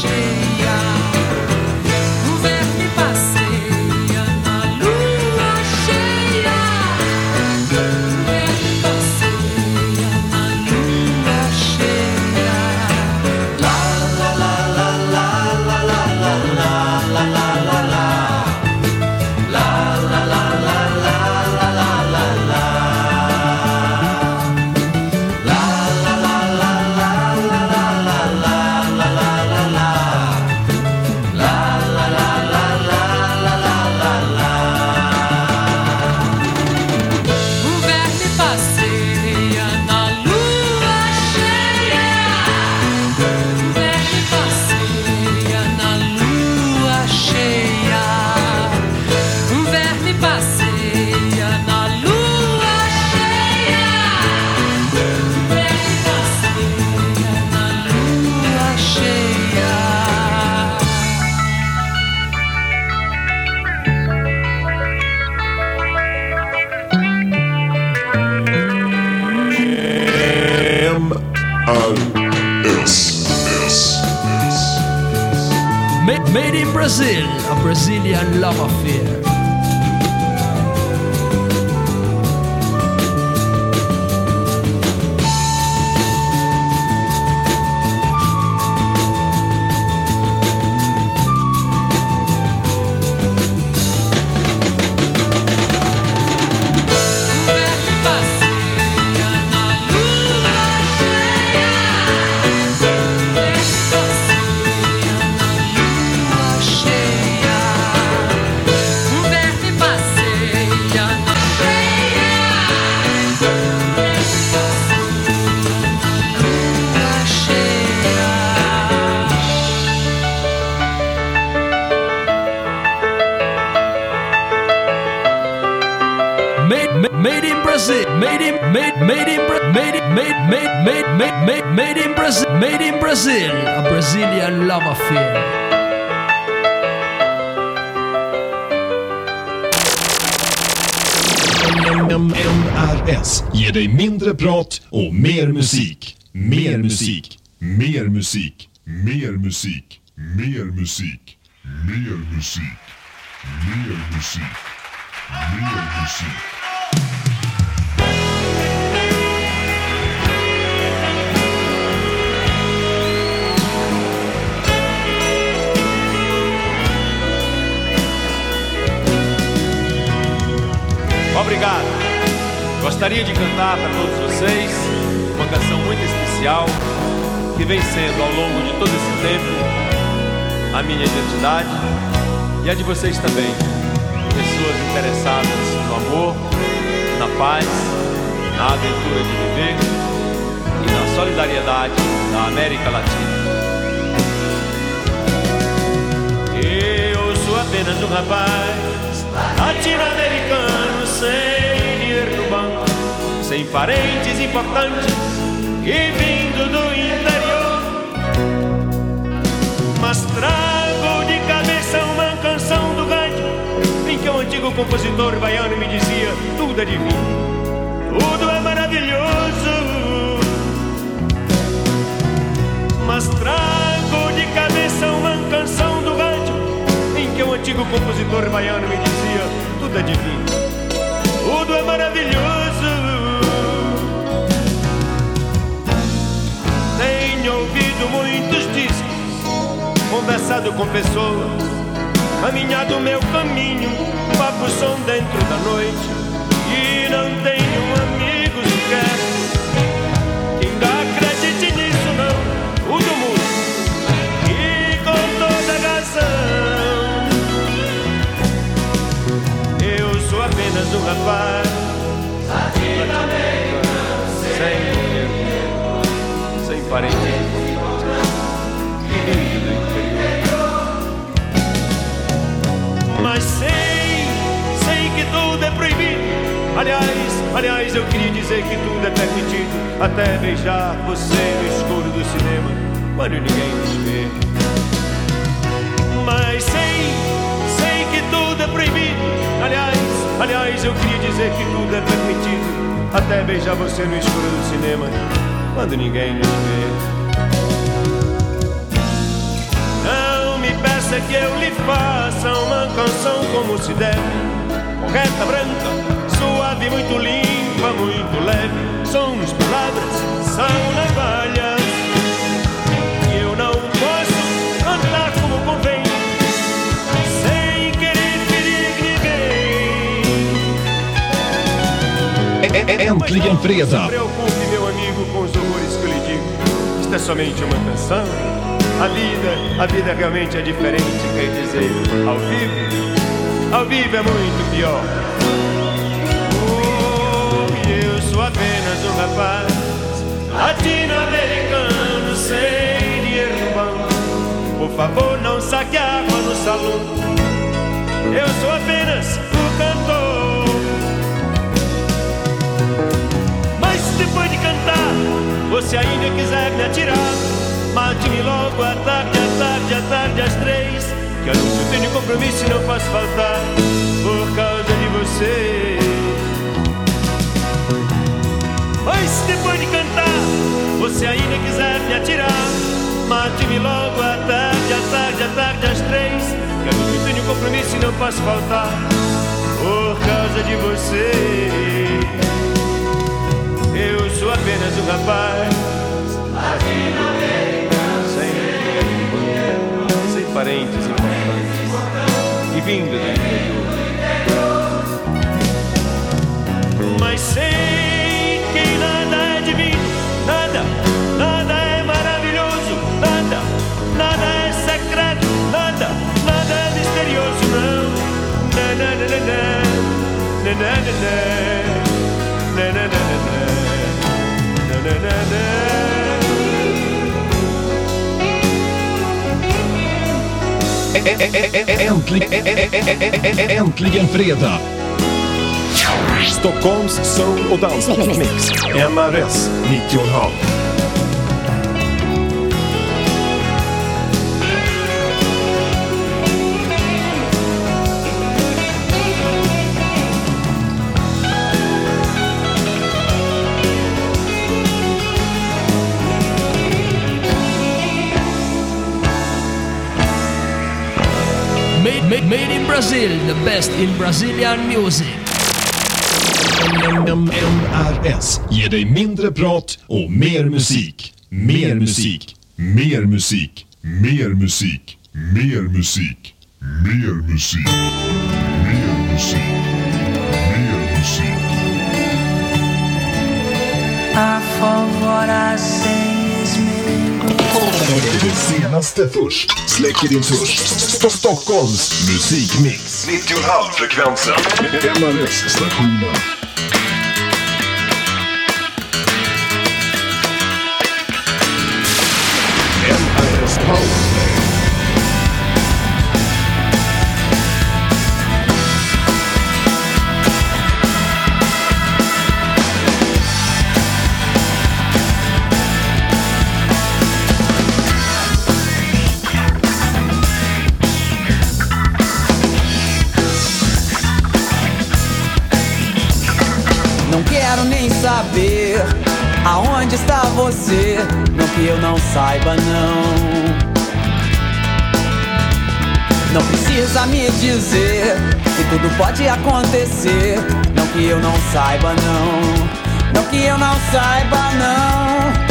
Made in Brazil, a Brazilian love affair. Made in Brazil, made in Brazil, a Brazilian love affair. MRS ger dig mindre prat och mer musik. Mer musik. Mer musik. Mer musik. Mer musik. Mer musik. Mer musik. Mer musik. obrigado. Gostaria de cantar para todos vocês uma canção muito especial que vem sendo ao longo de todo esse tempo a minha identidade e a de vocês também. Pessoas interessadas no amor, na paz, na aventura de viver e na solidariedade da América Latina. Eu sou apenas um rapaz latino-americano sem dinheiro no banco, sem parentes importantes e vindo do interior, mas trago de cabeça uma canção do rádio em que um antigo compositor baiano me dizia: tudo é divino, tudo é maravilhoso. Mas trago de cabeça uma canção do rádio em que um antigo compositor baiano me dizia: tudo é divino, tudo é maravilhoso. Tenho ouvido muitos discos, conversado com pessoas, caminhado meu caminho, papo som dentro da noite, e não tenho um amigo sequer que ainda acredite nisso não. Tudo muda e com toda razão. Eu sou apenas um rapaz latino-americano, sem dinheiro, sem parentes, vindo do interior. Mas sei que tudo é proibido. Aliás, eu queria dizer que tudo é permitido, até beijar você no escuro do cinema, quando ninguém nos vê. Mas sei que tudo é proibido. Aliás, eu queria dizer que tudo é permitido, até beijar você no escuro do cinema, quando ninguém nos vê. Não me peça que eu lhe faça uma canção como se deve, correta, branca, suave, muito limpa, muito leve. Sons, palavras, são navalhas, e eu não posso cantar como convém, sem querer ferir ninguém. Äntligen fredag! Não se preocupe, meu amigo, com os horrores que eu lhe digo. Isto é somente uma canção. A vida realmente é diferente, quer dizer, ao vivo é muito pior. Eu sou apenas um rapaz latino-americano sem dinheiro no banco. Por favor, não saque água no salão. Eu sou apenas o cantor. Mas depois de cantar, você ainda quiser me atirar, mate-me logo à tarde, às 3, que a noite eu tenho compromisso e não posso faltar por causa de você. Mas depois de cantar, você ainda quiser me atirar, mate-me logo à tarde, às 3, que a noite eu tenho compromisso e não posso faltar por causa de você. Eu sou apenas um rapaz latino-americano, sem parentes importantes e vindo do interior. Mas sei que nada é divino, nada é maravilhoso, nada é secreto, nada é misterioso, não. Äntligen fredag! Stockholms soul- och dansmix. MRS 90,5. Made in Brazil, the best in Brazilian music. MRS ger dig mindre prat och mer musik. Mer musik. Mer musik. Mer musik. Mer musik. Mer musik. Mer musik. Mer musik. Det senaste först. Släcker din törst. Stockholms musikmix. 90,5 frekvensen. MRS-stationen. MRS House. Não quero nem saber aonde está você. Não que eu não saiba, não. Não precisa me dizer que tudo pode acontecer. Não que eu não saiba, não. Não que eu não saiba, não.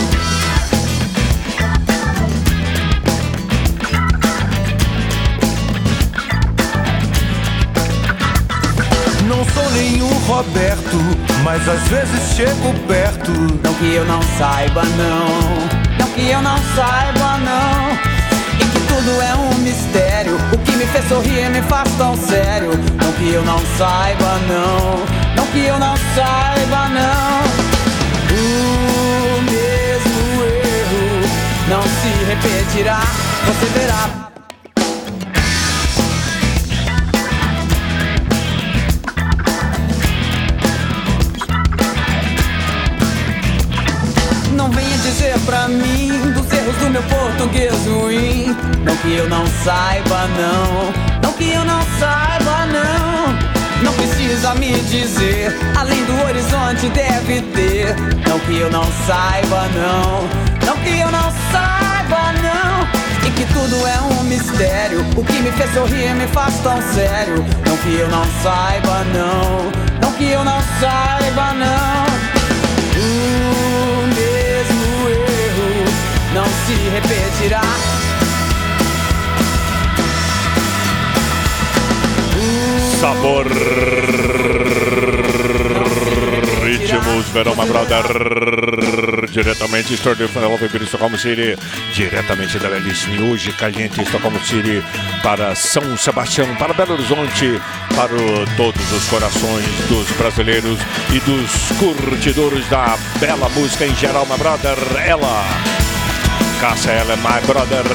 Não sou nenhum Roberto, mas às vezes chego perto. Não que eu não saiba, não. Não que eu não saiba, não. E que tudo é um mistério. O que me fez sorrir me faz tão sério. Não que eu não saiba, não. Não que eu não saiba, não. O mesmo erro não se repetirá. Você verá. Não venha dizer pra mim dos erros do meu português ruim. Não que eu não saiba, não. Não que eu não saiba, não. Não precisa me dizer, além do horizonte deve ter. Não que eu não saiba, não. Não que eu não saiba, não. E que tudo é um mistério. O que me fez sorrir me faz tão sério. Não que eu não saiba, não. Não que eu não saiba, não. O mesmo erro não se repetirá. Sabor Ritmos, verão, my brother. Diretamente Estúdio de Stockholm City, diretamente da belíssima hoje caliente Stockholm City, para São Sebastião, para Belo Horizonte, para todos os corações dos brasileiros e dos curtidores da bela música em geral, my brother. Ela, Cássia, ela é my brother.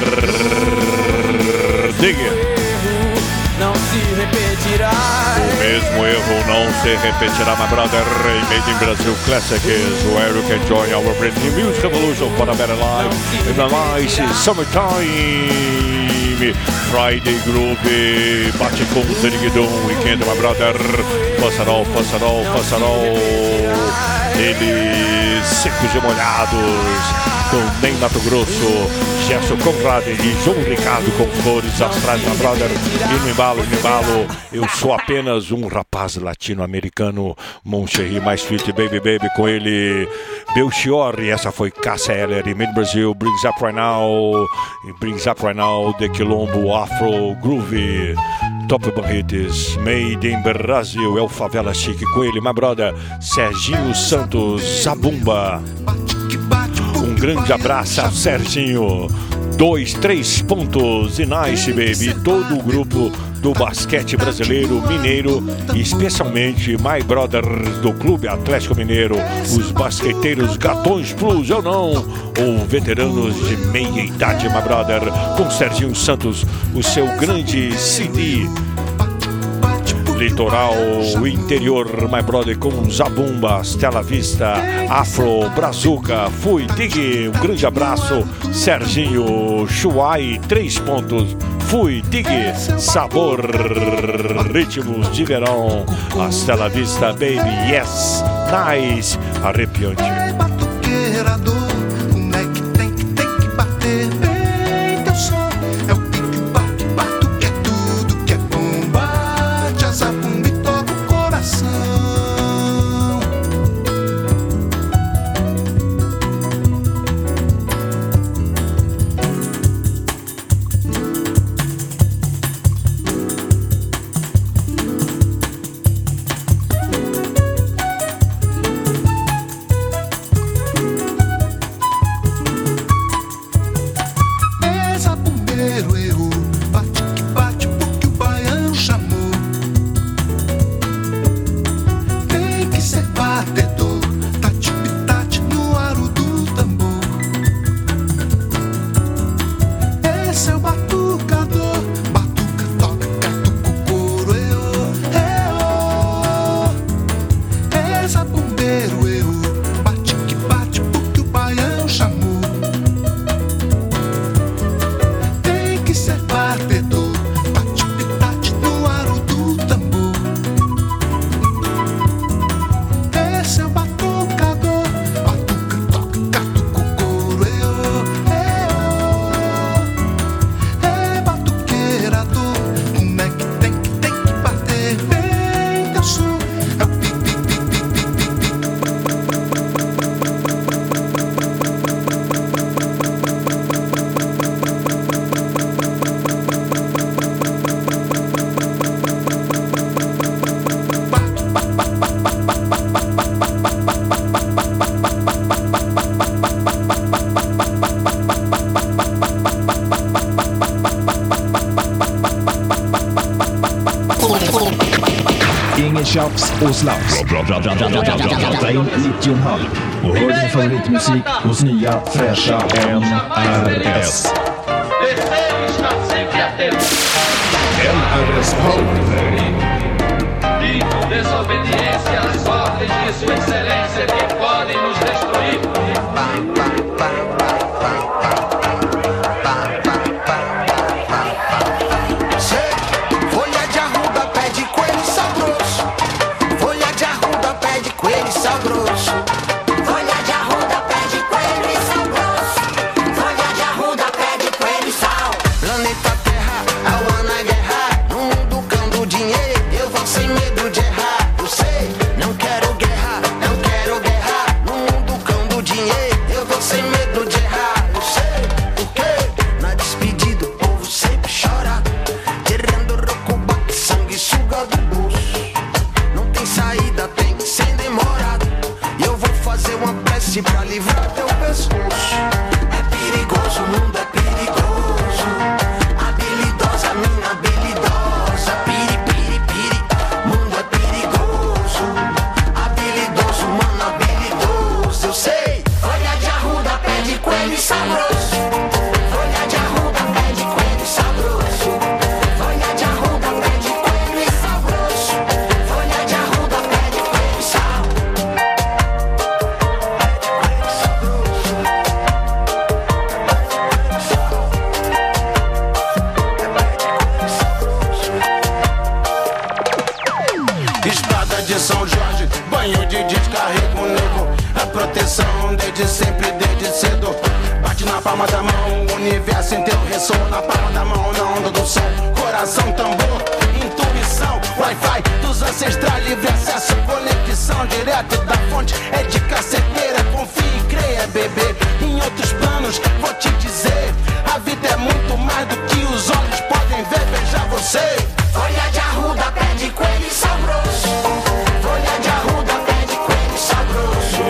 Diga. Não se repetirá. O mesmo erro não se repetirá, my brother. Made in Brazil Classics, where you can join our brand new music revolution for a better life in a nice summertime. Friday Groove, bate com o Zerigdon, weekend, my brother. Passarol. Eles secos e molhados, com Ney Mato Grosso, Gerson Conrad e João Ricardo com Flores Astrais, my brother. E no embalo, eu sou apenas um rapaz latino-americano, Moncherry, mais sweet, baby, com ele, Belchior. E essa foi Cássia Eller e Made Brasil, brings up right now, The Quilombo Afro Groove. Top Barretes, Made in Brasil, é o Favela Chique com ele, my brother, Serginho Santos, Zabumba. Um grande abraço ao Serginho. 2-3 pontos e nice, baby. Todo o grupo do basquete brasileiro, mineiro, e especialmente my brothers do Clube Atlético Mineiro, os basqueteiros Gatões Plus, eu não, ou veteranos de meia idade, my brother, com Serginho Santos, o seu grande CD. Litoral, interior, my brother, com Zabumba, Stella Vista, Afro, Brazuca, Fui, Dig, um grande abraço, Serginho, Chuai, 3 pontos, Fui, Dig, Sabor, Ritmos de Verão, a Stella Vista, baby, yes, nice, arrepiante. tjafs och slafs. Dra in 90,5 och hör din favoritmusik hos nya fräscha MRS. MRS Power. Desobediência às ordens de sua excelência que podem nos destruir. Folha de arruda, pé de coelho sabroso. Folha de arruda, pé de coelho sabroso. Folha de arruda, pé de coelho e sabroso. Folha de arruda, pé de coelho e sal. Planeta Terra, ao ano é guerra. No mundo cão do dinheiro, eu vou sem medo de errar. Eu sei, não quero guerra, não quero guerra. No mundo cão do dinheiro, eu vou sem medo de errar. Eu sei, o quê? Na despedida o povo sempre chora. Tirando rocobaque, sangue suga do bolso. Não tem saída, tem que ser demorado. E eu vou fazer uma prece pra livrar teu pescoço. É perigoso, o mundo é perigoso. Habilidosa, mina habilidosa. Piri, piri, piri, mundo é perigoso. Habilidoso, mano habilidoso. Eu sei. Folha de arruda, pé de coelho e sabroso. Folha de arruda, pé de coelho e sabroso. Folha de arruda, pé de coelho e sabroso. Folha de arruda, pé de coelho e sal. Estrada de São Jorge, banho de descarrego nego. A proteção desde sempre, desde cedo. Bate na palma da mão, o universo inteiro ressoa na palma da mão, na onda do som. Coração, tambor, intuição, Wi-Fi dos ancestrais, livre acesso, conexão direto da fonte. É de caceteira, confia e creia, bebê. Em outros planos, vou te dizer, a vida é muito mais do que os olhos podem ver, veja você. Folha de arruda, pé de coelho e sabroso. Folha de arruda, pé de coelho e sabroso.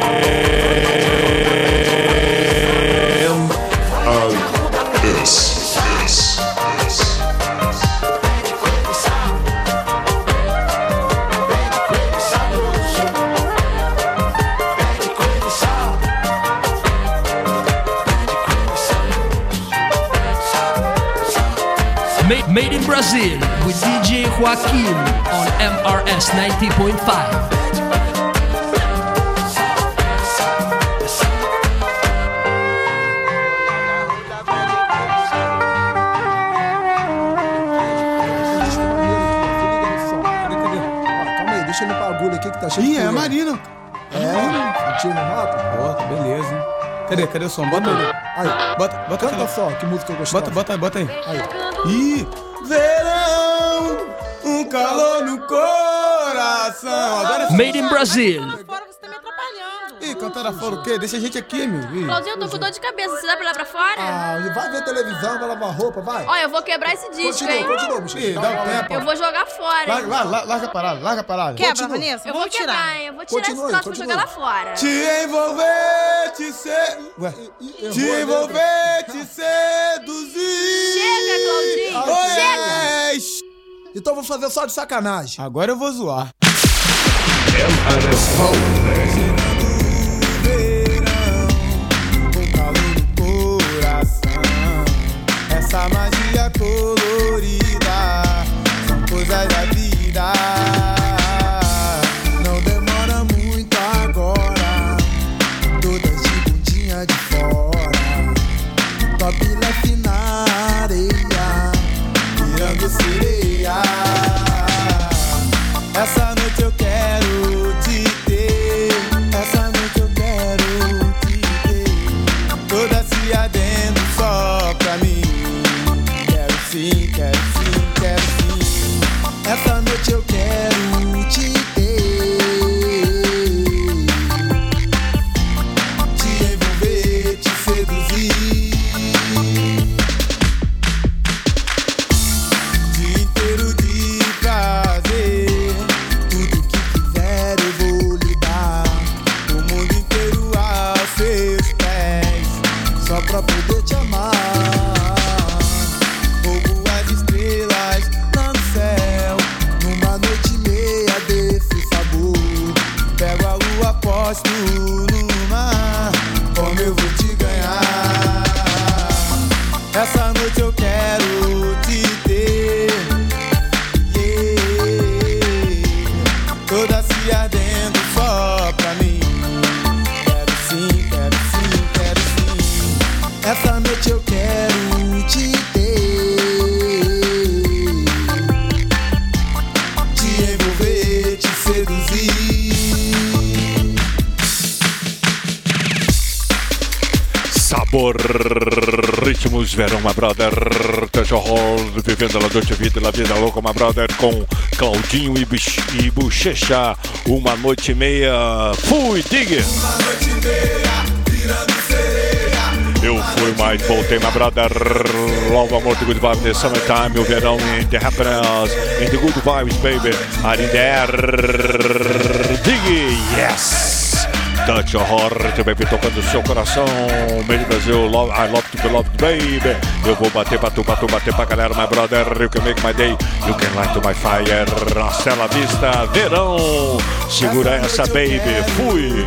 Made in Brazil with DJ Joaquim on MRS 90.5. Calma aí, deixa eu limpar a agulha aqui que tá cheio de Ih, é a poeira. Marina. É? Tira no mato? Ó, beleza, hein? Cadê o som? Bota aí. Aí, bota canta aquela... só, que música eu gostava. Bota aí. Aí. Ih, verão, um calor no coração. Agora Made in Brazil. Ih, cantar fora o quê? Deixa a gente aqui, meu. Ih. Claudinho, eu tô com dor de cabeça. Você dá pra ir lá pra fora? Ah, vai ver televisão, vai lavar roupa, vai. Olha, eu vou quebrar esse disco, hein? Continua, bicho. Ih, dá um tempo. Eu vou jogar fora, hein? Larga a parada. Quebra, Vanessa. Eu vou quebrar, hein? Eu vou tirar esse troço pra jogar lá fora. Te envolver, te te envolver, te seduzir. Chega, Claudinho. Chega. Então eu vou fazer só de sacanagem. Agora eu vou zoar. Essa magia colorida são coisas da vida. Não demora muito agora, todas de bundinha de fora. Top left na areia, virando sereia. Essa noite eu quero te ter. Essa noite eu quero te ter. Toda se ardendo só pra mim. Quero sim, quero sim, quero sim. Essa noite eu quero te ter. Te envolver, te seduzir. Dia inteiro de prazer. Tudo que por Ritmos Verão, my brother. Touch your hold, vivendo a Dolce Vida, la vida louca, my brother, com Claudinho e Bochecha. Uma noite e meia. Fui, diga! Uma noite e meia, virando sereia. Eu fui, mas voltei, my brother. Love, amor, the good vibes, the summertime, o verão, in the happiness, in the good vibes, baby. Are in there. Dig, yes! Touch your heart, baby, tocando o seu coração. Made in Brasil, love, I love to be loved, baby. Eu vou bater pra tu, bater pra galera, my brother. You can make my day, you can light to my fire. Hasta la vista, verão. Segura essa, baby, fui.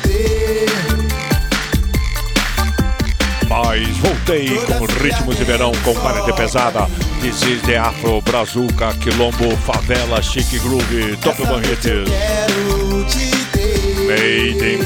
Mas voltei com ritmos de verão, com parede pesada. This is the Afro, Brazuca, Quilombo, Favela, Chic Groove, Top One Hits. Made in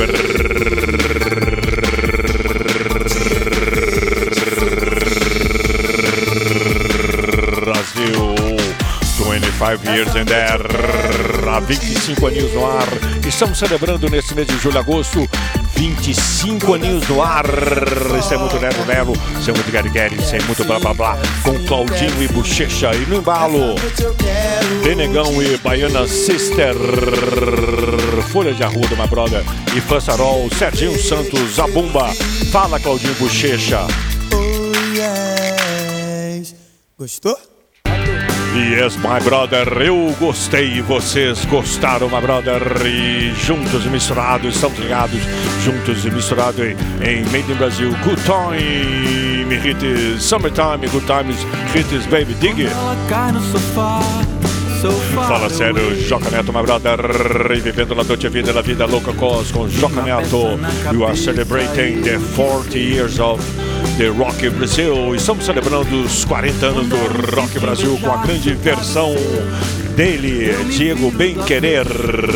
Brasil. 25 years in there. Há 25 aninhos no ar. Estamos celebrando nesse mês de julho, agosto. 25 aninhos no ar. Isso é muito lero-lero, isso é muito guerigueri, isso é muito blá blá blá. Com Claudinho e Bochecha. E no embalo, Denegão e Baiana Sister, Folha de Arruda, my brother. E Fassarol, Serginho Santos, Zabumba. Fala, Claudinho Bochecha. Oh, yes. Gostou? Yes, my brother, eu gostei, vocês gostaram, my brother. E juntos e misturados, estamos ligados, juntos e misturados em Made in Brasil. Good time, hits, summertime, good times, hits, baby, dig. Fala sério, Joca Neto, my brother, e vivendo la Dolce Vida, la vida louca com Joca Neto. You are celebrating the 40 years of The Rock Brasil. Estamos celebrando os 40 anos do Rock Brasil com a grande versão dele, Diego Bem Querer.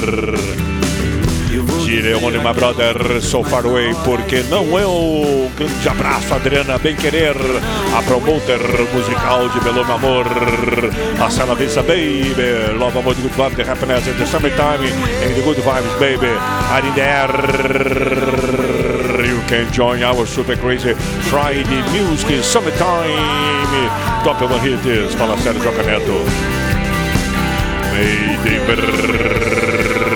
De Leone, my brother, So Far Away, porque não é o grande abraço, Adriana Bem Querer, a promoter musical de Belo Amor, a Sala Vista, baby, love, amor, the good vibes, the happiness, in the summertime, and the good vibes, baby, are in there. You can join our super crazy Friday music, summertime, top one hits. Fala sério, Joca Neto. Made in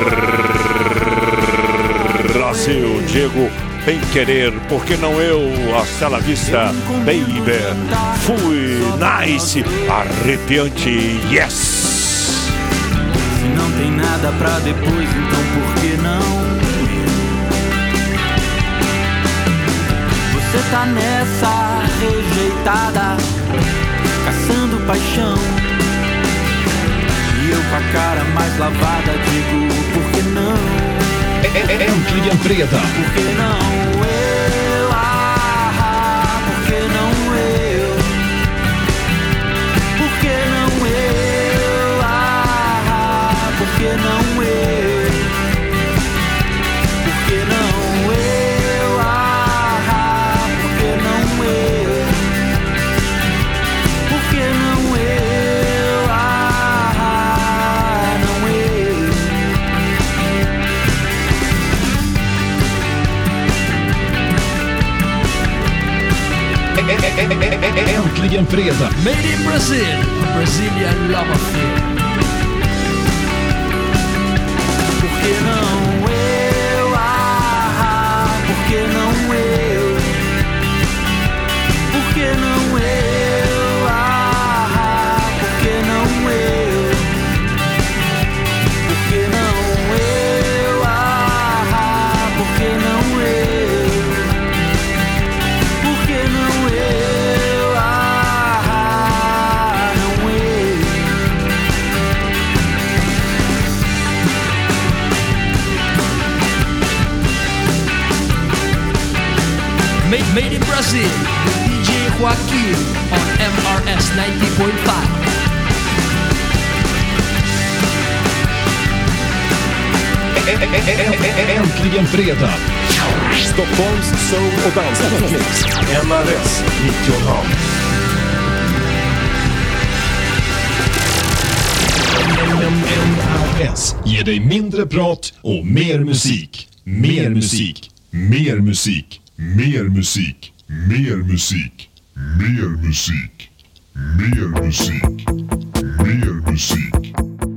Brasil, Diego Bem Querer, porque não eu, hasta la vista, baby, fui, nice, arrepiante, yes. Se não tem nada pra depois, então por que não? Você tá nessa rejeitada, caçando paixão, e eu com a cara mais lavada digo, por que não? Äntligen fredag! Por que não eu? Por que não eu? Por que não eu? Por que não eu? Por que não eu? Por que não eu? Por que não eu? Não eu. Äntligen fredag! Made in Brazil, a Brazilian love affair. Por que não eu? Por que não eu? Por que não eu? Por que não eu? Por que não eu? Por que não eu? Por que não eu? Não eu. Made in Brazil, with DJ Joaquim on MRS 90.5. Äntligen fredag! Stockholms soul- och dansmix. MRS 90.5. MRS ger dig mindre prat och mer musik. Mer musik. Mer musik. Mer musik. Mer musik, mer musik, mer musik, mer musik.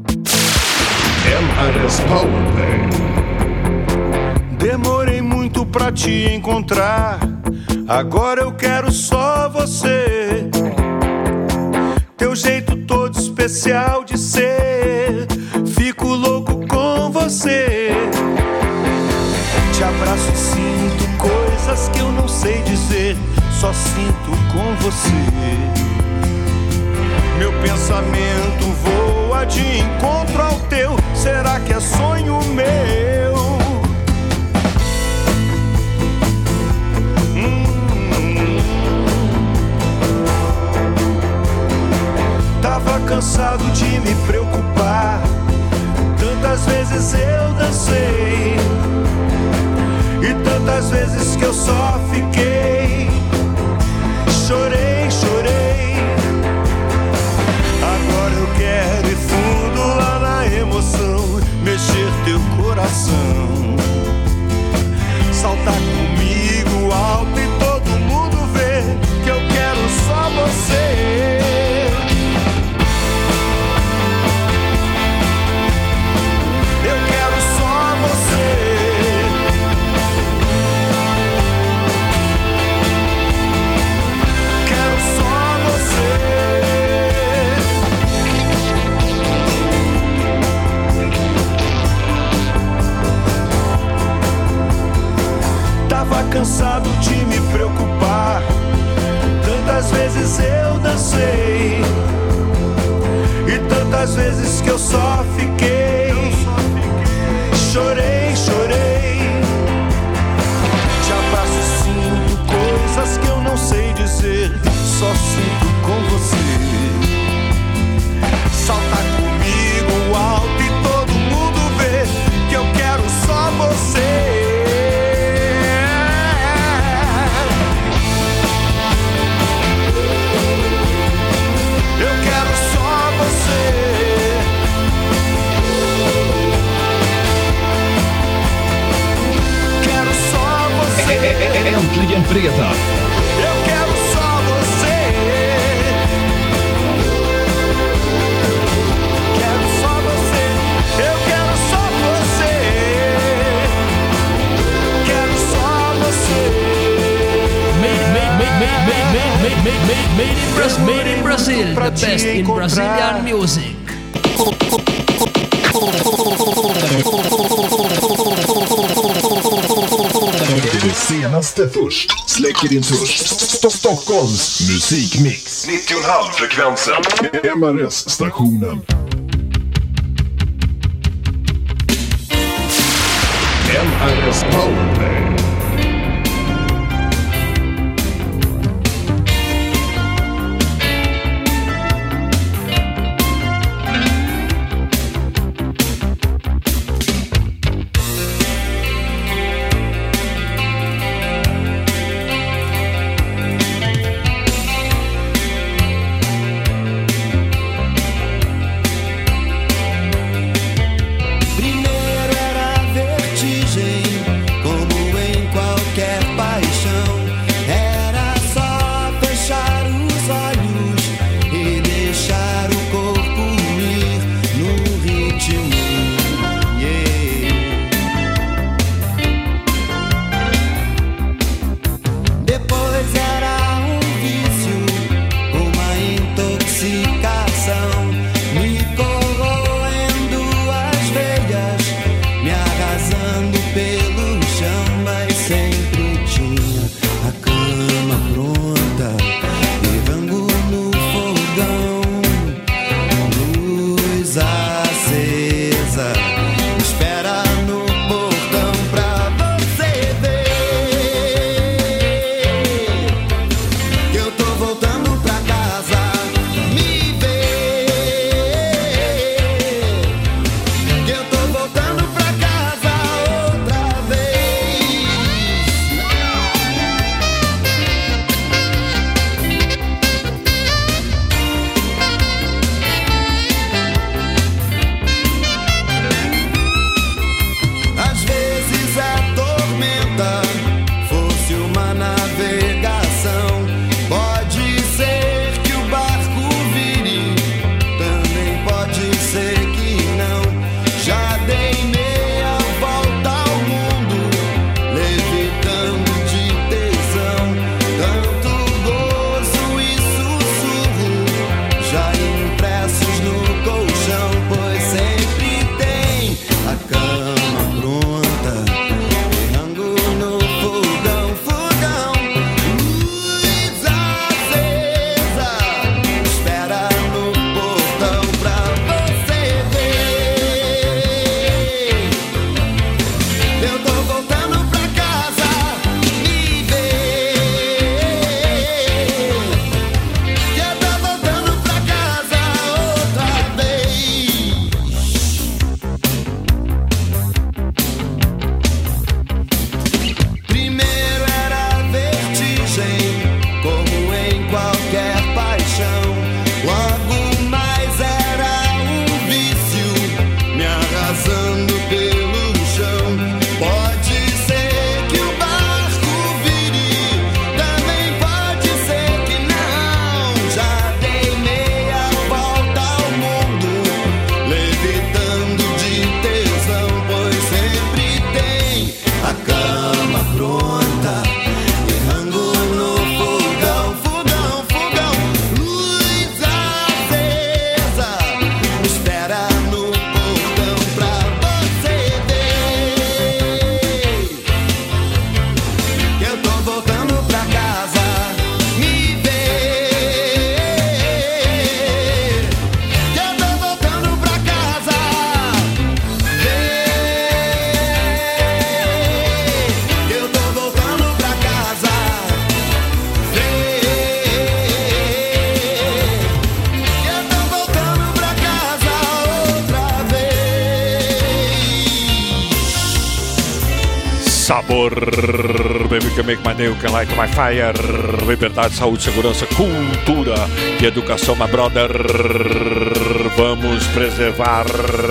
MRS Powerplay. Demorei muito pra te encontrar, agora eu quero só você. Teu jeito todo especial de ser, fico louco com você. Te abraço e sinto coisas que eu não sei dizer, só sinto com você. Meu pensamento voa de encontro ao teu, será que é sonho meu? Tava cansado de me preocupar, tantas vezes eu dancei e tantas vezes que eu só fiquei. Chorei, chorei. Agora eu quero ir fundo lá na emoção, mexer teu coração, saltar comigo alto e todo mundo ver que eu quero só você. Eu quero só você. Quero só você. Tava cansado de me preocupar, tantas vezes eu dancei e tantas vezes que eu só fiquei. Chorei, chorei. Te abraço e sinto coisas que eu não sei dizer, só sinto com você. Salta comigo alto e todo mundo vê que eu quero só você. Eu quero só você. Quero só você. Äntligen fredag. Eu quero só você. Quero só você. Eu quero só você. Quero só você. Made in Brazil, the best in Brazilian music. Det senaste först. Släcker din törst. Stockholms musikmix. 90,5 frekvensen. MRS-stationen. MRS Powerplay. Primeiro era vertigem, como Sabor, baby, can make my nail, can light my fire. Liberdade, saúde, segurança, cultura e educação, my brother. Vamos preservar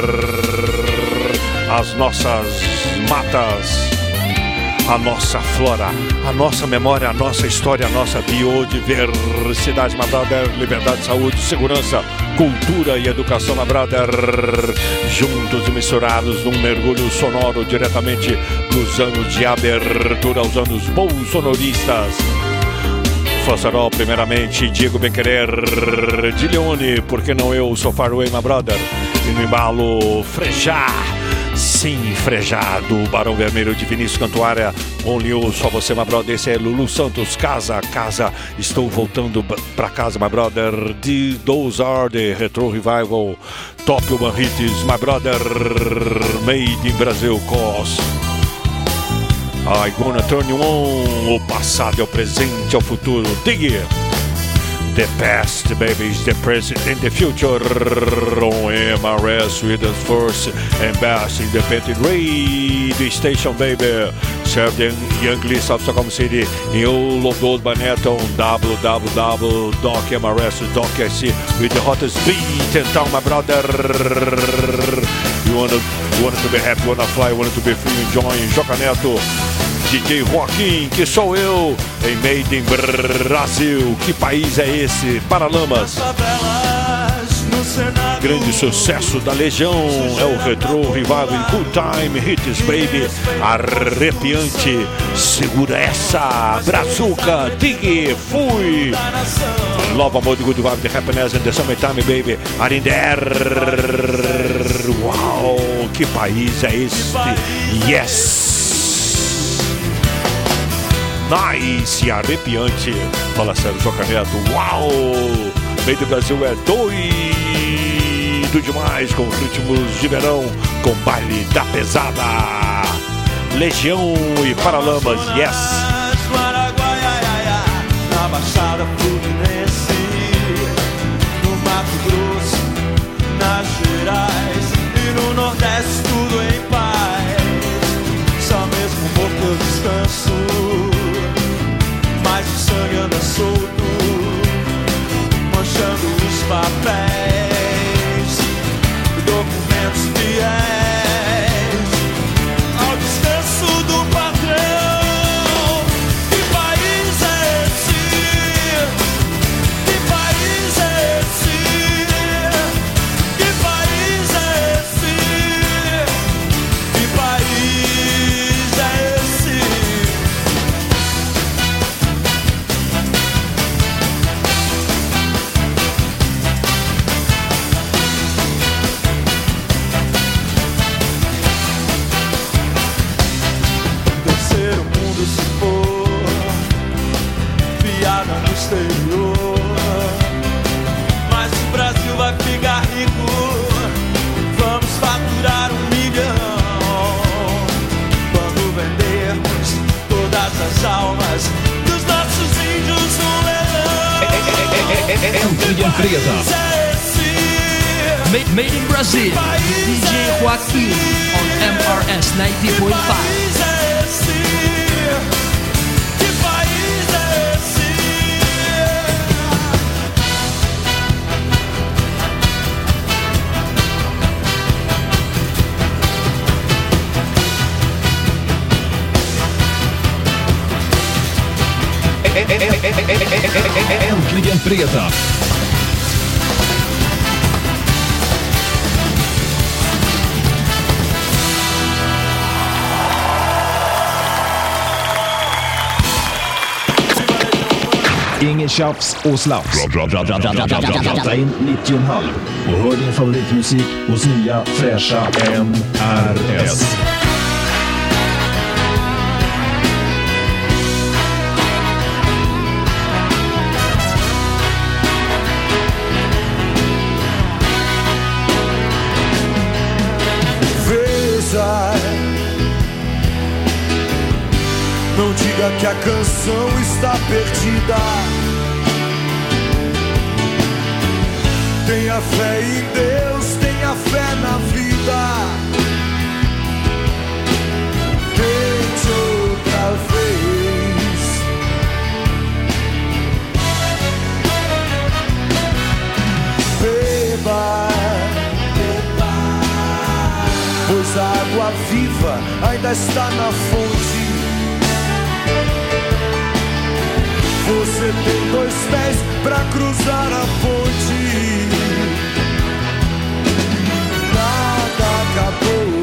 as nossas matas, a nossa flora, a nossa memória, a nossa história, a nossa biodiversidade, my brother. Liberdade, saúde, segurança, cultura e educação, my brother. Juntos e misturados num mergulho sonoro diretamente dos anos de abertura aos anos bolsonaristas. Façarol, primeiramente, Diego Bequerer, de Leone, porque não eu, So Far Away, my brother. E no embalo, Frejá, sim, Frejá, do Barão Vermelho de Vinícius Cantuária. Only You, só você, my brother. Esse é Lulu Santos, Casa, estou voltando pra casa, my brother. Those are the Retro Revival, Top Urban Hits, my brother. Made in Brasil, cause I gonna turn you on. O passado é o presente, é o futuro. Dig it. The past, baby, is the present and the future. On MRS, Sweden's first and best independent radio station, baby. Serve the young list of Stockholm City in all of those by net on www.mrs.sc with the hottest beat in town, my brother. You wanna to be happy, wanna fly, wanna to be free, enjoy, Joca Neto. DJ Joaquim, que sou eu, em Made in Brasil. Que país é esse? Paralamas. Grande sucesso da Legião é o Retro Revival in Cool Time Hits, baby. Arrepiante, segura essa, Brazuca, dig, fui. Love, amor, good vibe, the happiness and the summertime, baby. Are in there. Uau, que país é este? Yes. Nice, arrepiante. Fala sério, Joca Neto. Uau! Meio do Brasil é doido demais, com ritmos de verão, com baile da pesada. Legião e Paralamas, yes. Na Baixada Fluminense, no Mato Grosso, nas Gerais e no Nordeste, tudo em paz. Só mesmo porque eu descanso, mas o sangue anda solto, manchando os papéis, documentos fiéis ao descanso do patrão. Que país é esse? Que país é esse? Que país é esse? Que país é esse? Se for piada no exterior, mas o Brasil vai ficar rico. Vamos faturar 1 milhão quando vendermos todas as almas dos nossos índios no leilão. Made in Brazil, DJ Joaquim on MRS 90.5. Äntligen fredag! Ingen tjafs och slaps. Prata in 90,5 och hör din favoritmusik hos nya fräscha MRS. Não diga que a canção está perdida. Tenha fé em Deus, tenha fé na vida. Tente ainda está na fonte. Você tem 2 pés pra cruzar a ponte. Nada acabou.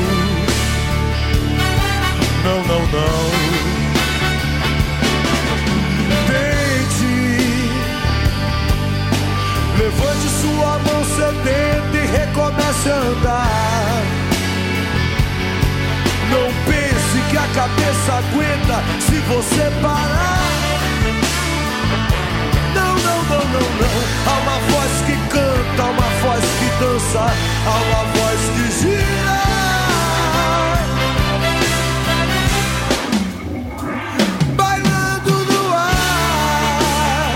Não, não, não. Tente. Levante sua mão sedenta e recomece a andar. Não pense que a cabeça aguenta se você parar. Não, não, não, não, não. Há uma voz que canta, há uma voz que dança, há uma voz que gira. Bailando no ar.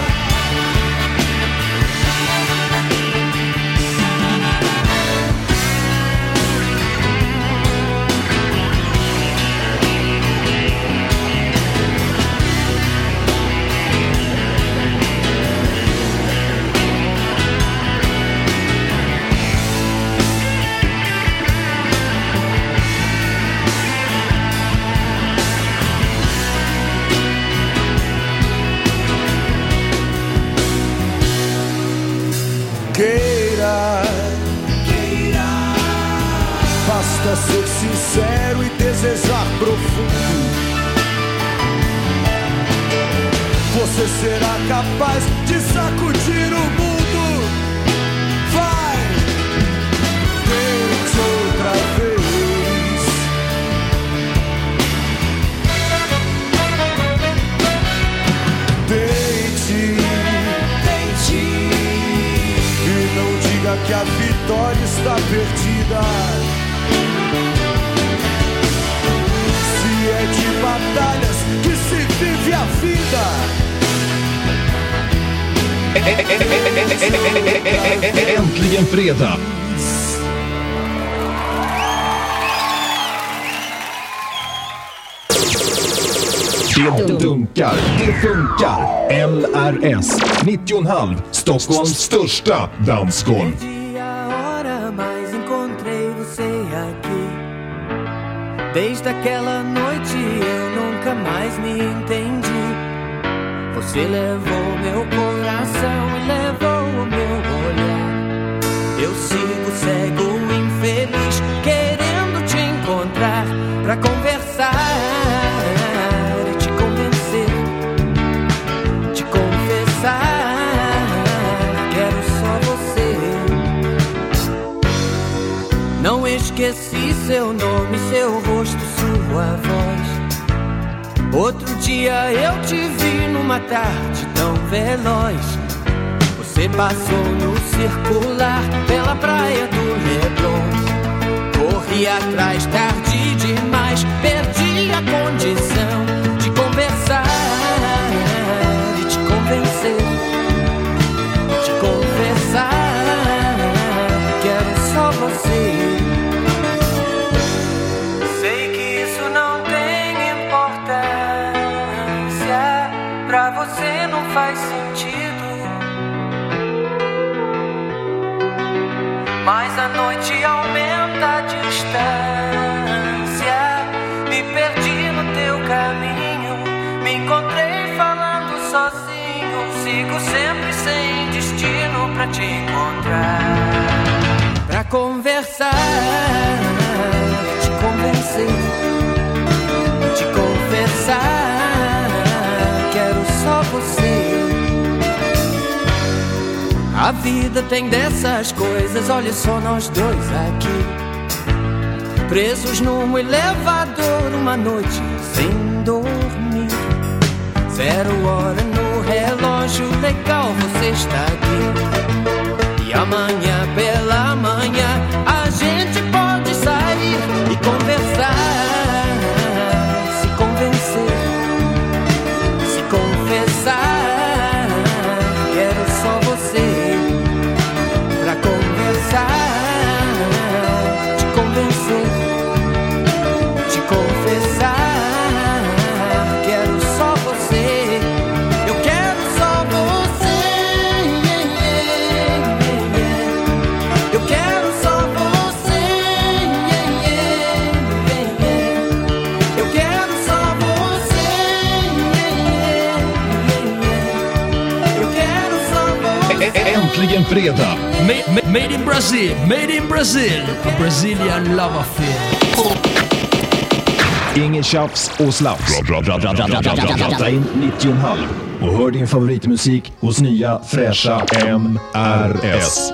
Basta ser sincero e desejar profundo. Você será capaz de sacudir o mundo. Vai, tente outra vez. Tente, tente. E não diga que a vitória está perdida. Se é de batalhas que se vive a vida. Äntligen fredag! Det dunkar, det funkar. LRS 90,5, Stockholms största dansgolv. Mas encontrei você aqui. Desde aquela noite eu nunca mais me entendi. Você levou meu coração e levou o meu olhar. Eu sigo cego, infeliz, querendo te encontrar pra conversar e te convencer, te confessar. Quero só você. Não esqueci seu nome, seu rosto, sua voz. Outro dia eu te vi numa tarde tão veloz. Você passou no circular pela praia do Leblon. Corri atrás, tarde demais, perdi a condição de conversar e te convencer, te confessar. Quero só você. Sei que isso não tem importância, pra você não faz sentido. Mas a noite aumenta a distância. Me perdi no teu caminho, me encontrei falando sozinho. Sigo sempre sem destino pra te encontrar, pra conversar, te convencer, te confessar. Quero só você. A vida tem dessas coisas, olha só nós dois aqui, presos num elevador uma noite sem dormir. 0 hora no relógio, legal você está aqui. E amanhã pela manhã a gente pode sair e conversar, se convencer, se confessar. Quero só você pra conversar, te convencer, te confessar. Quero só você, eu quero só você. Eu quero en fredag. Made in Brazil, a Brazilian love affair. Inget tjafs och slafs. Dra in 90,5 och hör din favoritmusik hos nya fräscha MRS.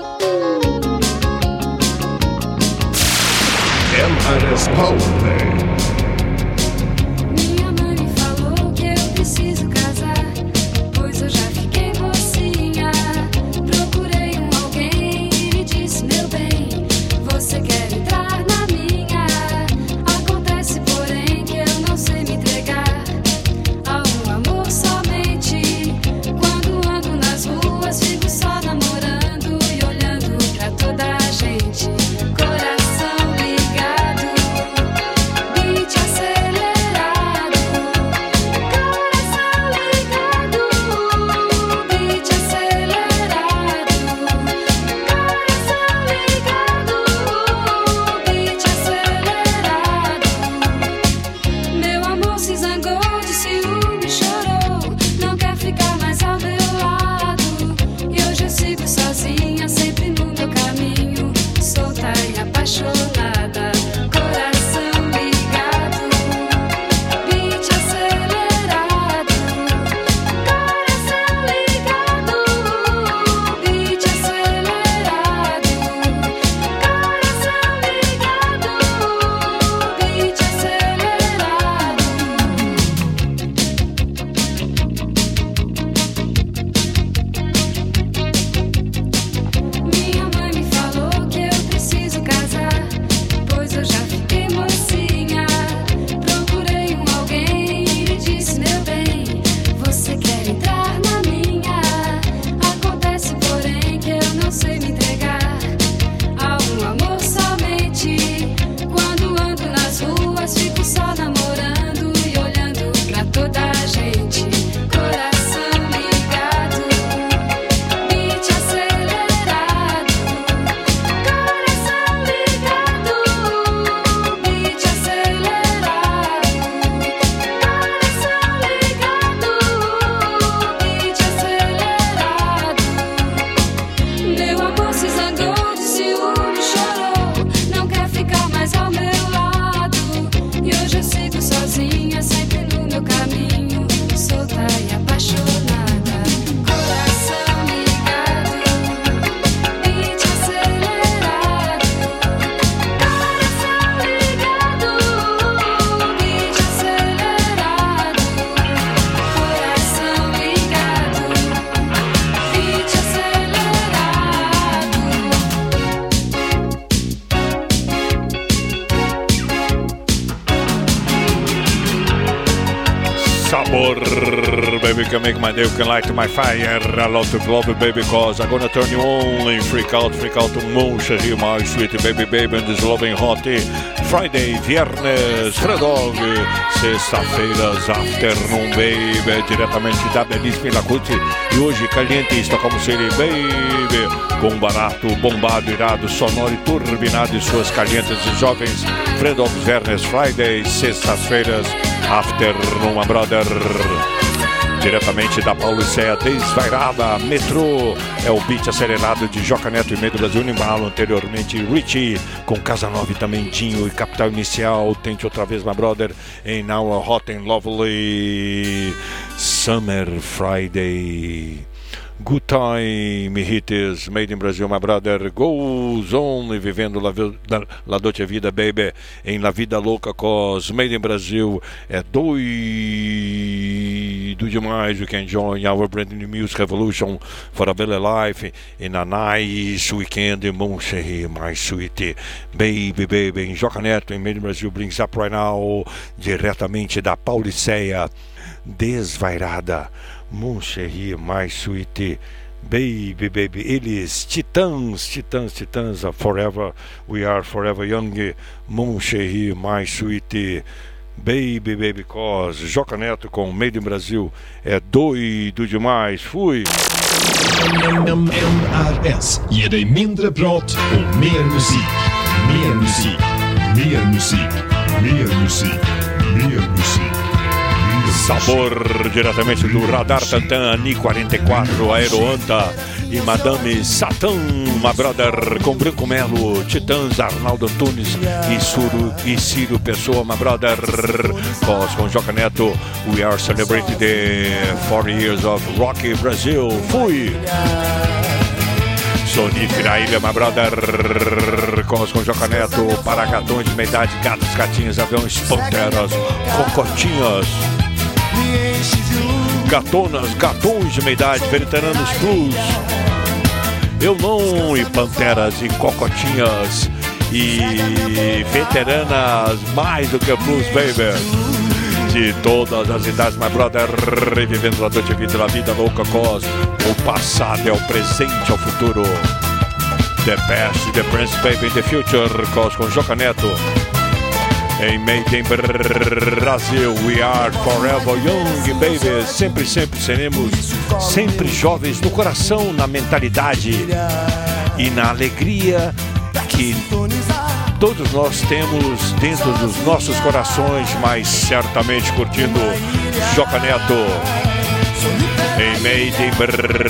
MRS Powerplay. Minha mãe me falou que eu preciso casar, pois eu já fiquei mocinha. Procurei alguém e me disse, meu bem, você quer entrar na minha? Acontece, porém, que eu não sei me entregar a um amor somente. Quando ando nas ruas, fico só namorando e olhando pra toda a gente. Coração ligado, beat acelerado. Coração ligado, beat acelerado. Coração ligado, beat acelerado. Meu amor se zangou, de ciúme chorou, não quer ficar mais ao meu lado. E hoje eu sigo sozinha, sempre no meu caminho, solta e apaixonada. Coração ligado, beat acelerado. Coração ligado, beat acelerado. Coração ligado, beat acelerado. Minha mãe me falou que eu preciso casar, pois eu já fiquei mocinha. Procurei alguém e me disse, meu bem, você quer entrar na minha? Acontece, porém, que eu não sei me entregar a um amor somente. Quando ando nas ruas, fico só namorando e olhando pra toda a gente. Coração ligado, beat acelerado. Coração ligado, beat acelerado. Coração ligado, beat acelerado. Meu amor se zangou, de ciúme chorou, não quer ficar mais ao meu lado. E hoje eu sigo sozinha, sempre no meu caminho, solta e apaixonada. Coração ligado, beat acelerado. Coração ligado, beat acelerado. Coração ligado, beat Sabor, baby, can make my day, can light my fire. I love to love it, baby, cause I'm gonna turn you on. Freak out to Muncha, my sweet baby, and this loving hot Friday, viernes, Fredog, sexta-feiras, afternoon, baby, diretamente da belíssima Ilacute. E hoje, caliente, está como seria, baby, com barato, bombado, irado, sonoro e turbinado e suas calientes e jovens. Fredog, viernes, Friday, sextas-feiras, afternoon, my brother. Diretamente da Paulicéia Desvairada, Metrô, é o beat acelerado de Joca Neto e Medo Brasil Nimbalo, anteriormente Richie, com Casanova e também Dinho e Capital Inicial, tente outra vez, my brother, em Now a Hot and Lovely Summer Friday. Good Time, hits, Made in Brazil, my brother, goes on, e vivendo La Dolce Vida, baby, em La Vida Louca, cause Made in Brazil é doido demais. You can join our brand new music revolution for a better life in a nice weekend in Moncherry, my sweet baby, em Joca Neto, em Made in Brazil, brings up right now, diretamente da Paulicéia Desvairada, Moncherry, my sweet baby, eles titãs, forever, we are forever young, Moncherry, my sweet baby, cause Joca Neto com Made in Brasil é doido demais, fui! MRS ger dig mindre prat och mer musik. Mer musik, mer musik, mer musik, mer musik, mer musik. Sabor diretamente do Radar Tantan, Ni-44, Aeroanta e Madame Satã, my brother, com Branco Melo, Titãs, Arnaldo Antunes e Círio Pessoa, my brother, com Joca Neto. We are celebrating the 40 years of Rock Brazil. Fui! Sonífera Ilha, my brother, com Joca Neto, para gatões de meia idade, gatos, gatinhas, aviões, panteras, cocotinhas, gatonas, gatões de meia idade, veteranos blues, eu não, e panteras, e cocotinhas, e veteranas, mais do que blues, baby. De todas as idades, my brother, revivendo a noite vida, a vida louca, cos, o passado é o presente, é o futuro. The past, the present, baby, the future, cos com Joca Neto. Em Made in Brasil, we are forever young, baby. Sempre, sempre seremos sempre jovens no coração, na mentalidade e na alegria que todos nós temos dentro dos nossos corações, mas certamente curtindo Joca Neto em Made in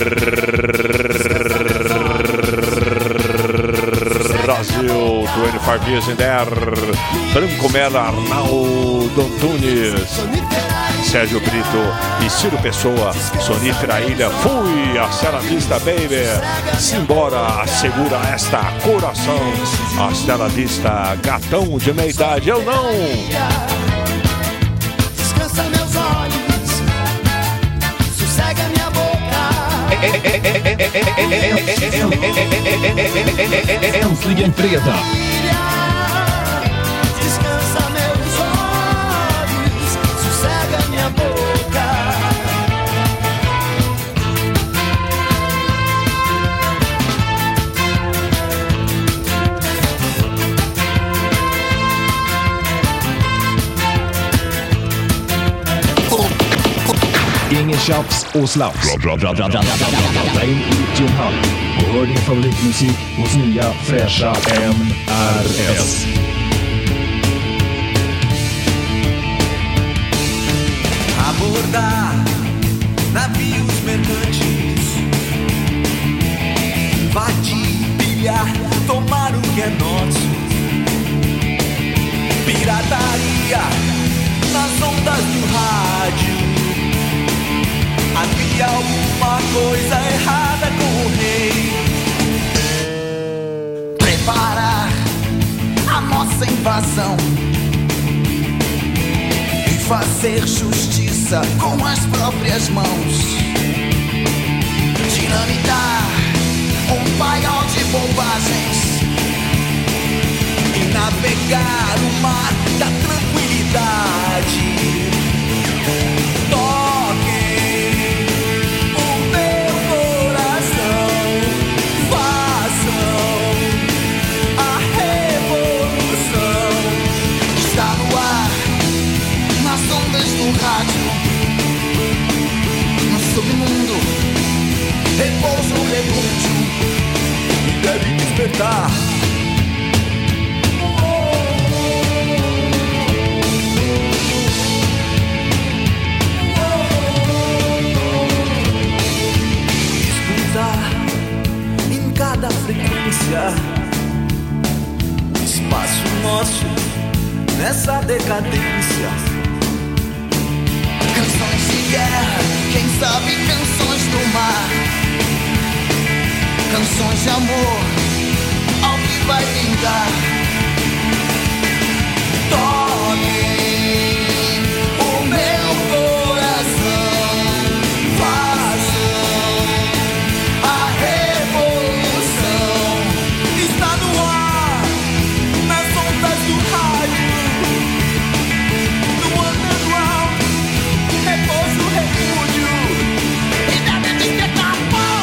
Brasil, 25 years in there. Branco Melo, Arnaldo Antunes, Sérgio Brito e Ciro Pessoa. Sonífera Ilha, fui, a Stella Vista, baby. Simbora, assegura esta coração. A Stella Vista, gatão de meia idade, eu não. Descansa meus olhos, sossega minha boca. Äntligen fredag! Descansa meus olhos, sossega minha boca. Ingen tjafs och slafs. Dra in 90,5 och hör din favoritmusik hos nya fräscha MRS. Abordar navios mercantes, invadir, pilhar, tomar o que é nosso. Pirataria nas ondas do rádio. Havia alguma coisa errada com o rei. Preparar a nossa invasão e fazer justiça com as próprias mãos. Dinamitar um paiol de bobagens e navegar o mar da tranquilidade. No submundo repousa um repúdio e deve despertar. Escutar em cada frequência o espaço nosso nessa decadência. Canções de guerra, quem sabe canções do mar. Canções de amor, ao que vai vingar. Toque o meu coração, façam a revolução. Está no ar, nas ondas do rádio. No underground, repouso, refúgio. E deve despertar.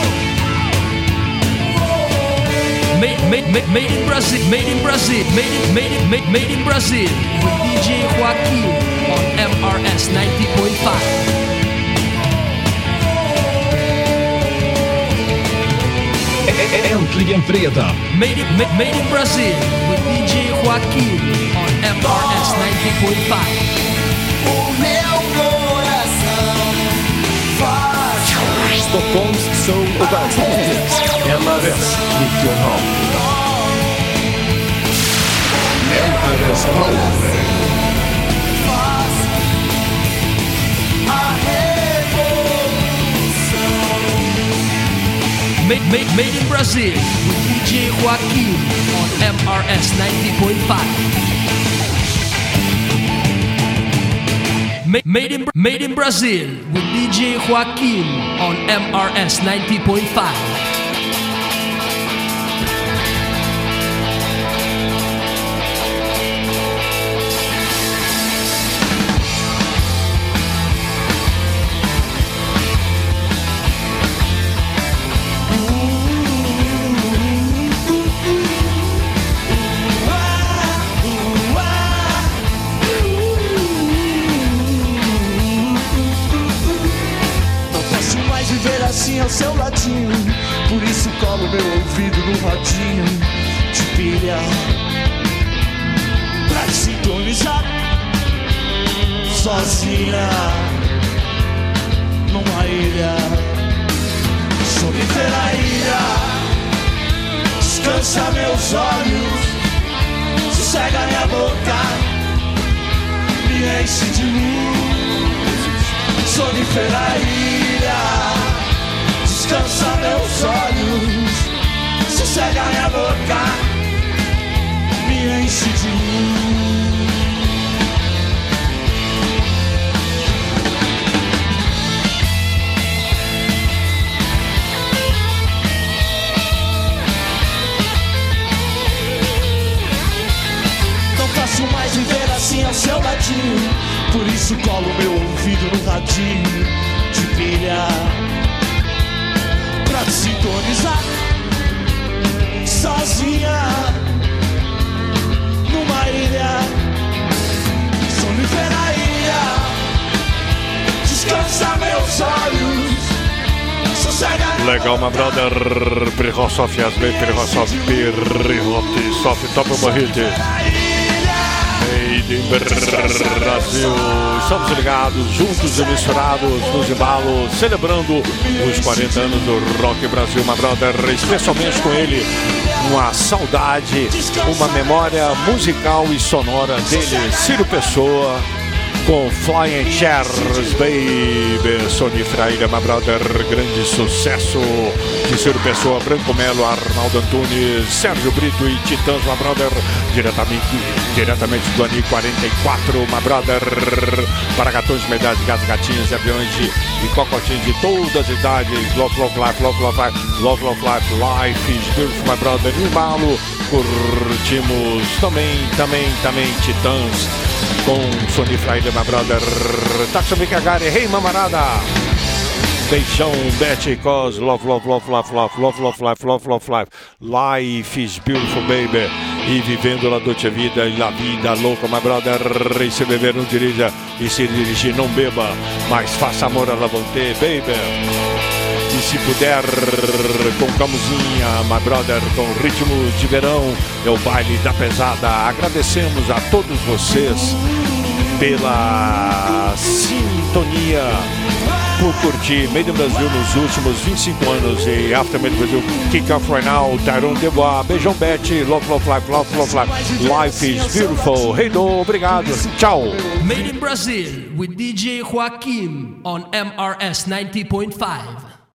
Made in Brazil, made in Brazil, made in Brazil with DJ Joaquim on MRS 90.5. Äntligen fredag! Made in Brazil with DJ Joaquim on MRS 90.5. O meu coração Stockholms soul- och dansbandsmix. MRS 90,5. MRS Power. Made in Brazil with DJ Joaquim on MRS 90.5. Made in Brazil with DJ Joaquim on MRS 90.5. Ao seu ladinho, por isso colo meu ouvido no radinho de pilha pra te sintonizar sozinha numa ilha, sonífera ilha. Descansa meus olhos, sossega minha boca, me enche de luz, sonífera ilha. Descansa meus olhos, sossega minha boca, me enche de luz. Não faço mais viver assim ao seu ladinho, por isso colo meu ouvido no radinho de pilha pra te sintonizar sozinha numa ilha, sonífera ilha. Descansa meus olhos, sossega. Legal, my brother. Prihosov, Yasmin, Prihosov, Prihosov, top of hit. Made in Brasil. Estamos ligados, juntos e misturados nos embalos, celebrando os 40 anos do Rock Brasil, my brother. Especialmente com ele, uma saudade, uma memória musical e sonora dele, Ciro Pessoa, com Flying Chairs, baby. Sonífera ilha, my brother. Grande sucesso de Ciro Pessoa, Branco Melo, Arnaldo Antunes, Sérgio Brito e Titãs, my brother. Diretamente do ANI 44, my brother. Para gatões, medalhas, gatos, gatinhos, aviões e cocotinhos de todas as idades. Love, love, life, love, love, life, love, love, life, life is beautiful, my brother. No embalo, curtimos também Titãs com Sonífera ilha, my brother. Taxo Cagari, hey mamarada. Beijão, Betty, cause love, love, love, love, love, love, love, life, love, love, life. Life is beautiful, baby. E vivendo la dolce vida e la vida louca, my brother. E se beber não dirija, e se dirigir não beba, mas faça amor à la volonté, baby. E se puder, com camuzinha, my brother, com ritmos de verão, é o baile da pesada. Agradecemos a todos vocês pela sintonia, por curtir Made in Brasil nos últimos 25 anos. E After Made in Brasil, kick off right now, Tyrone Debois. Beijão, Betty. Love, love, life, love, love, life. Life is beautiful. Hey, do, obrigado. Tchau. Made in Brazil with DJ Joaquim on MRS 90.5.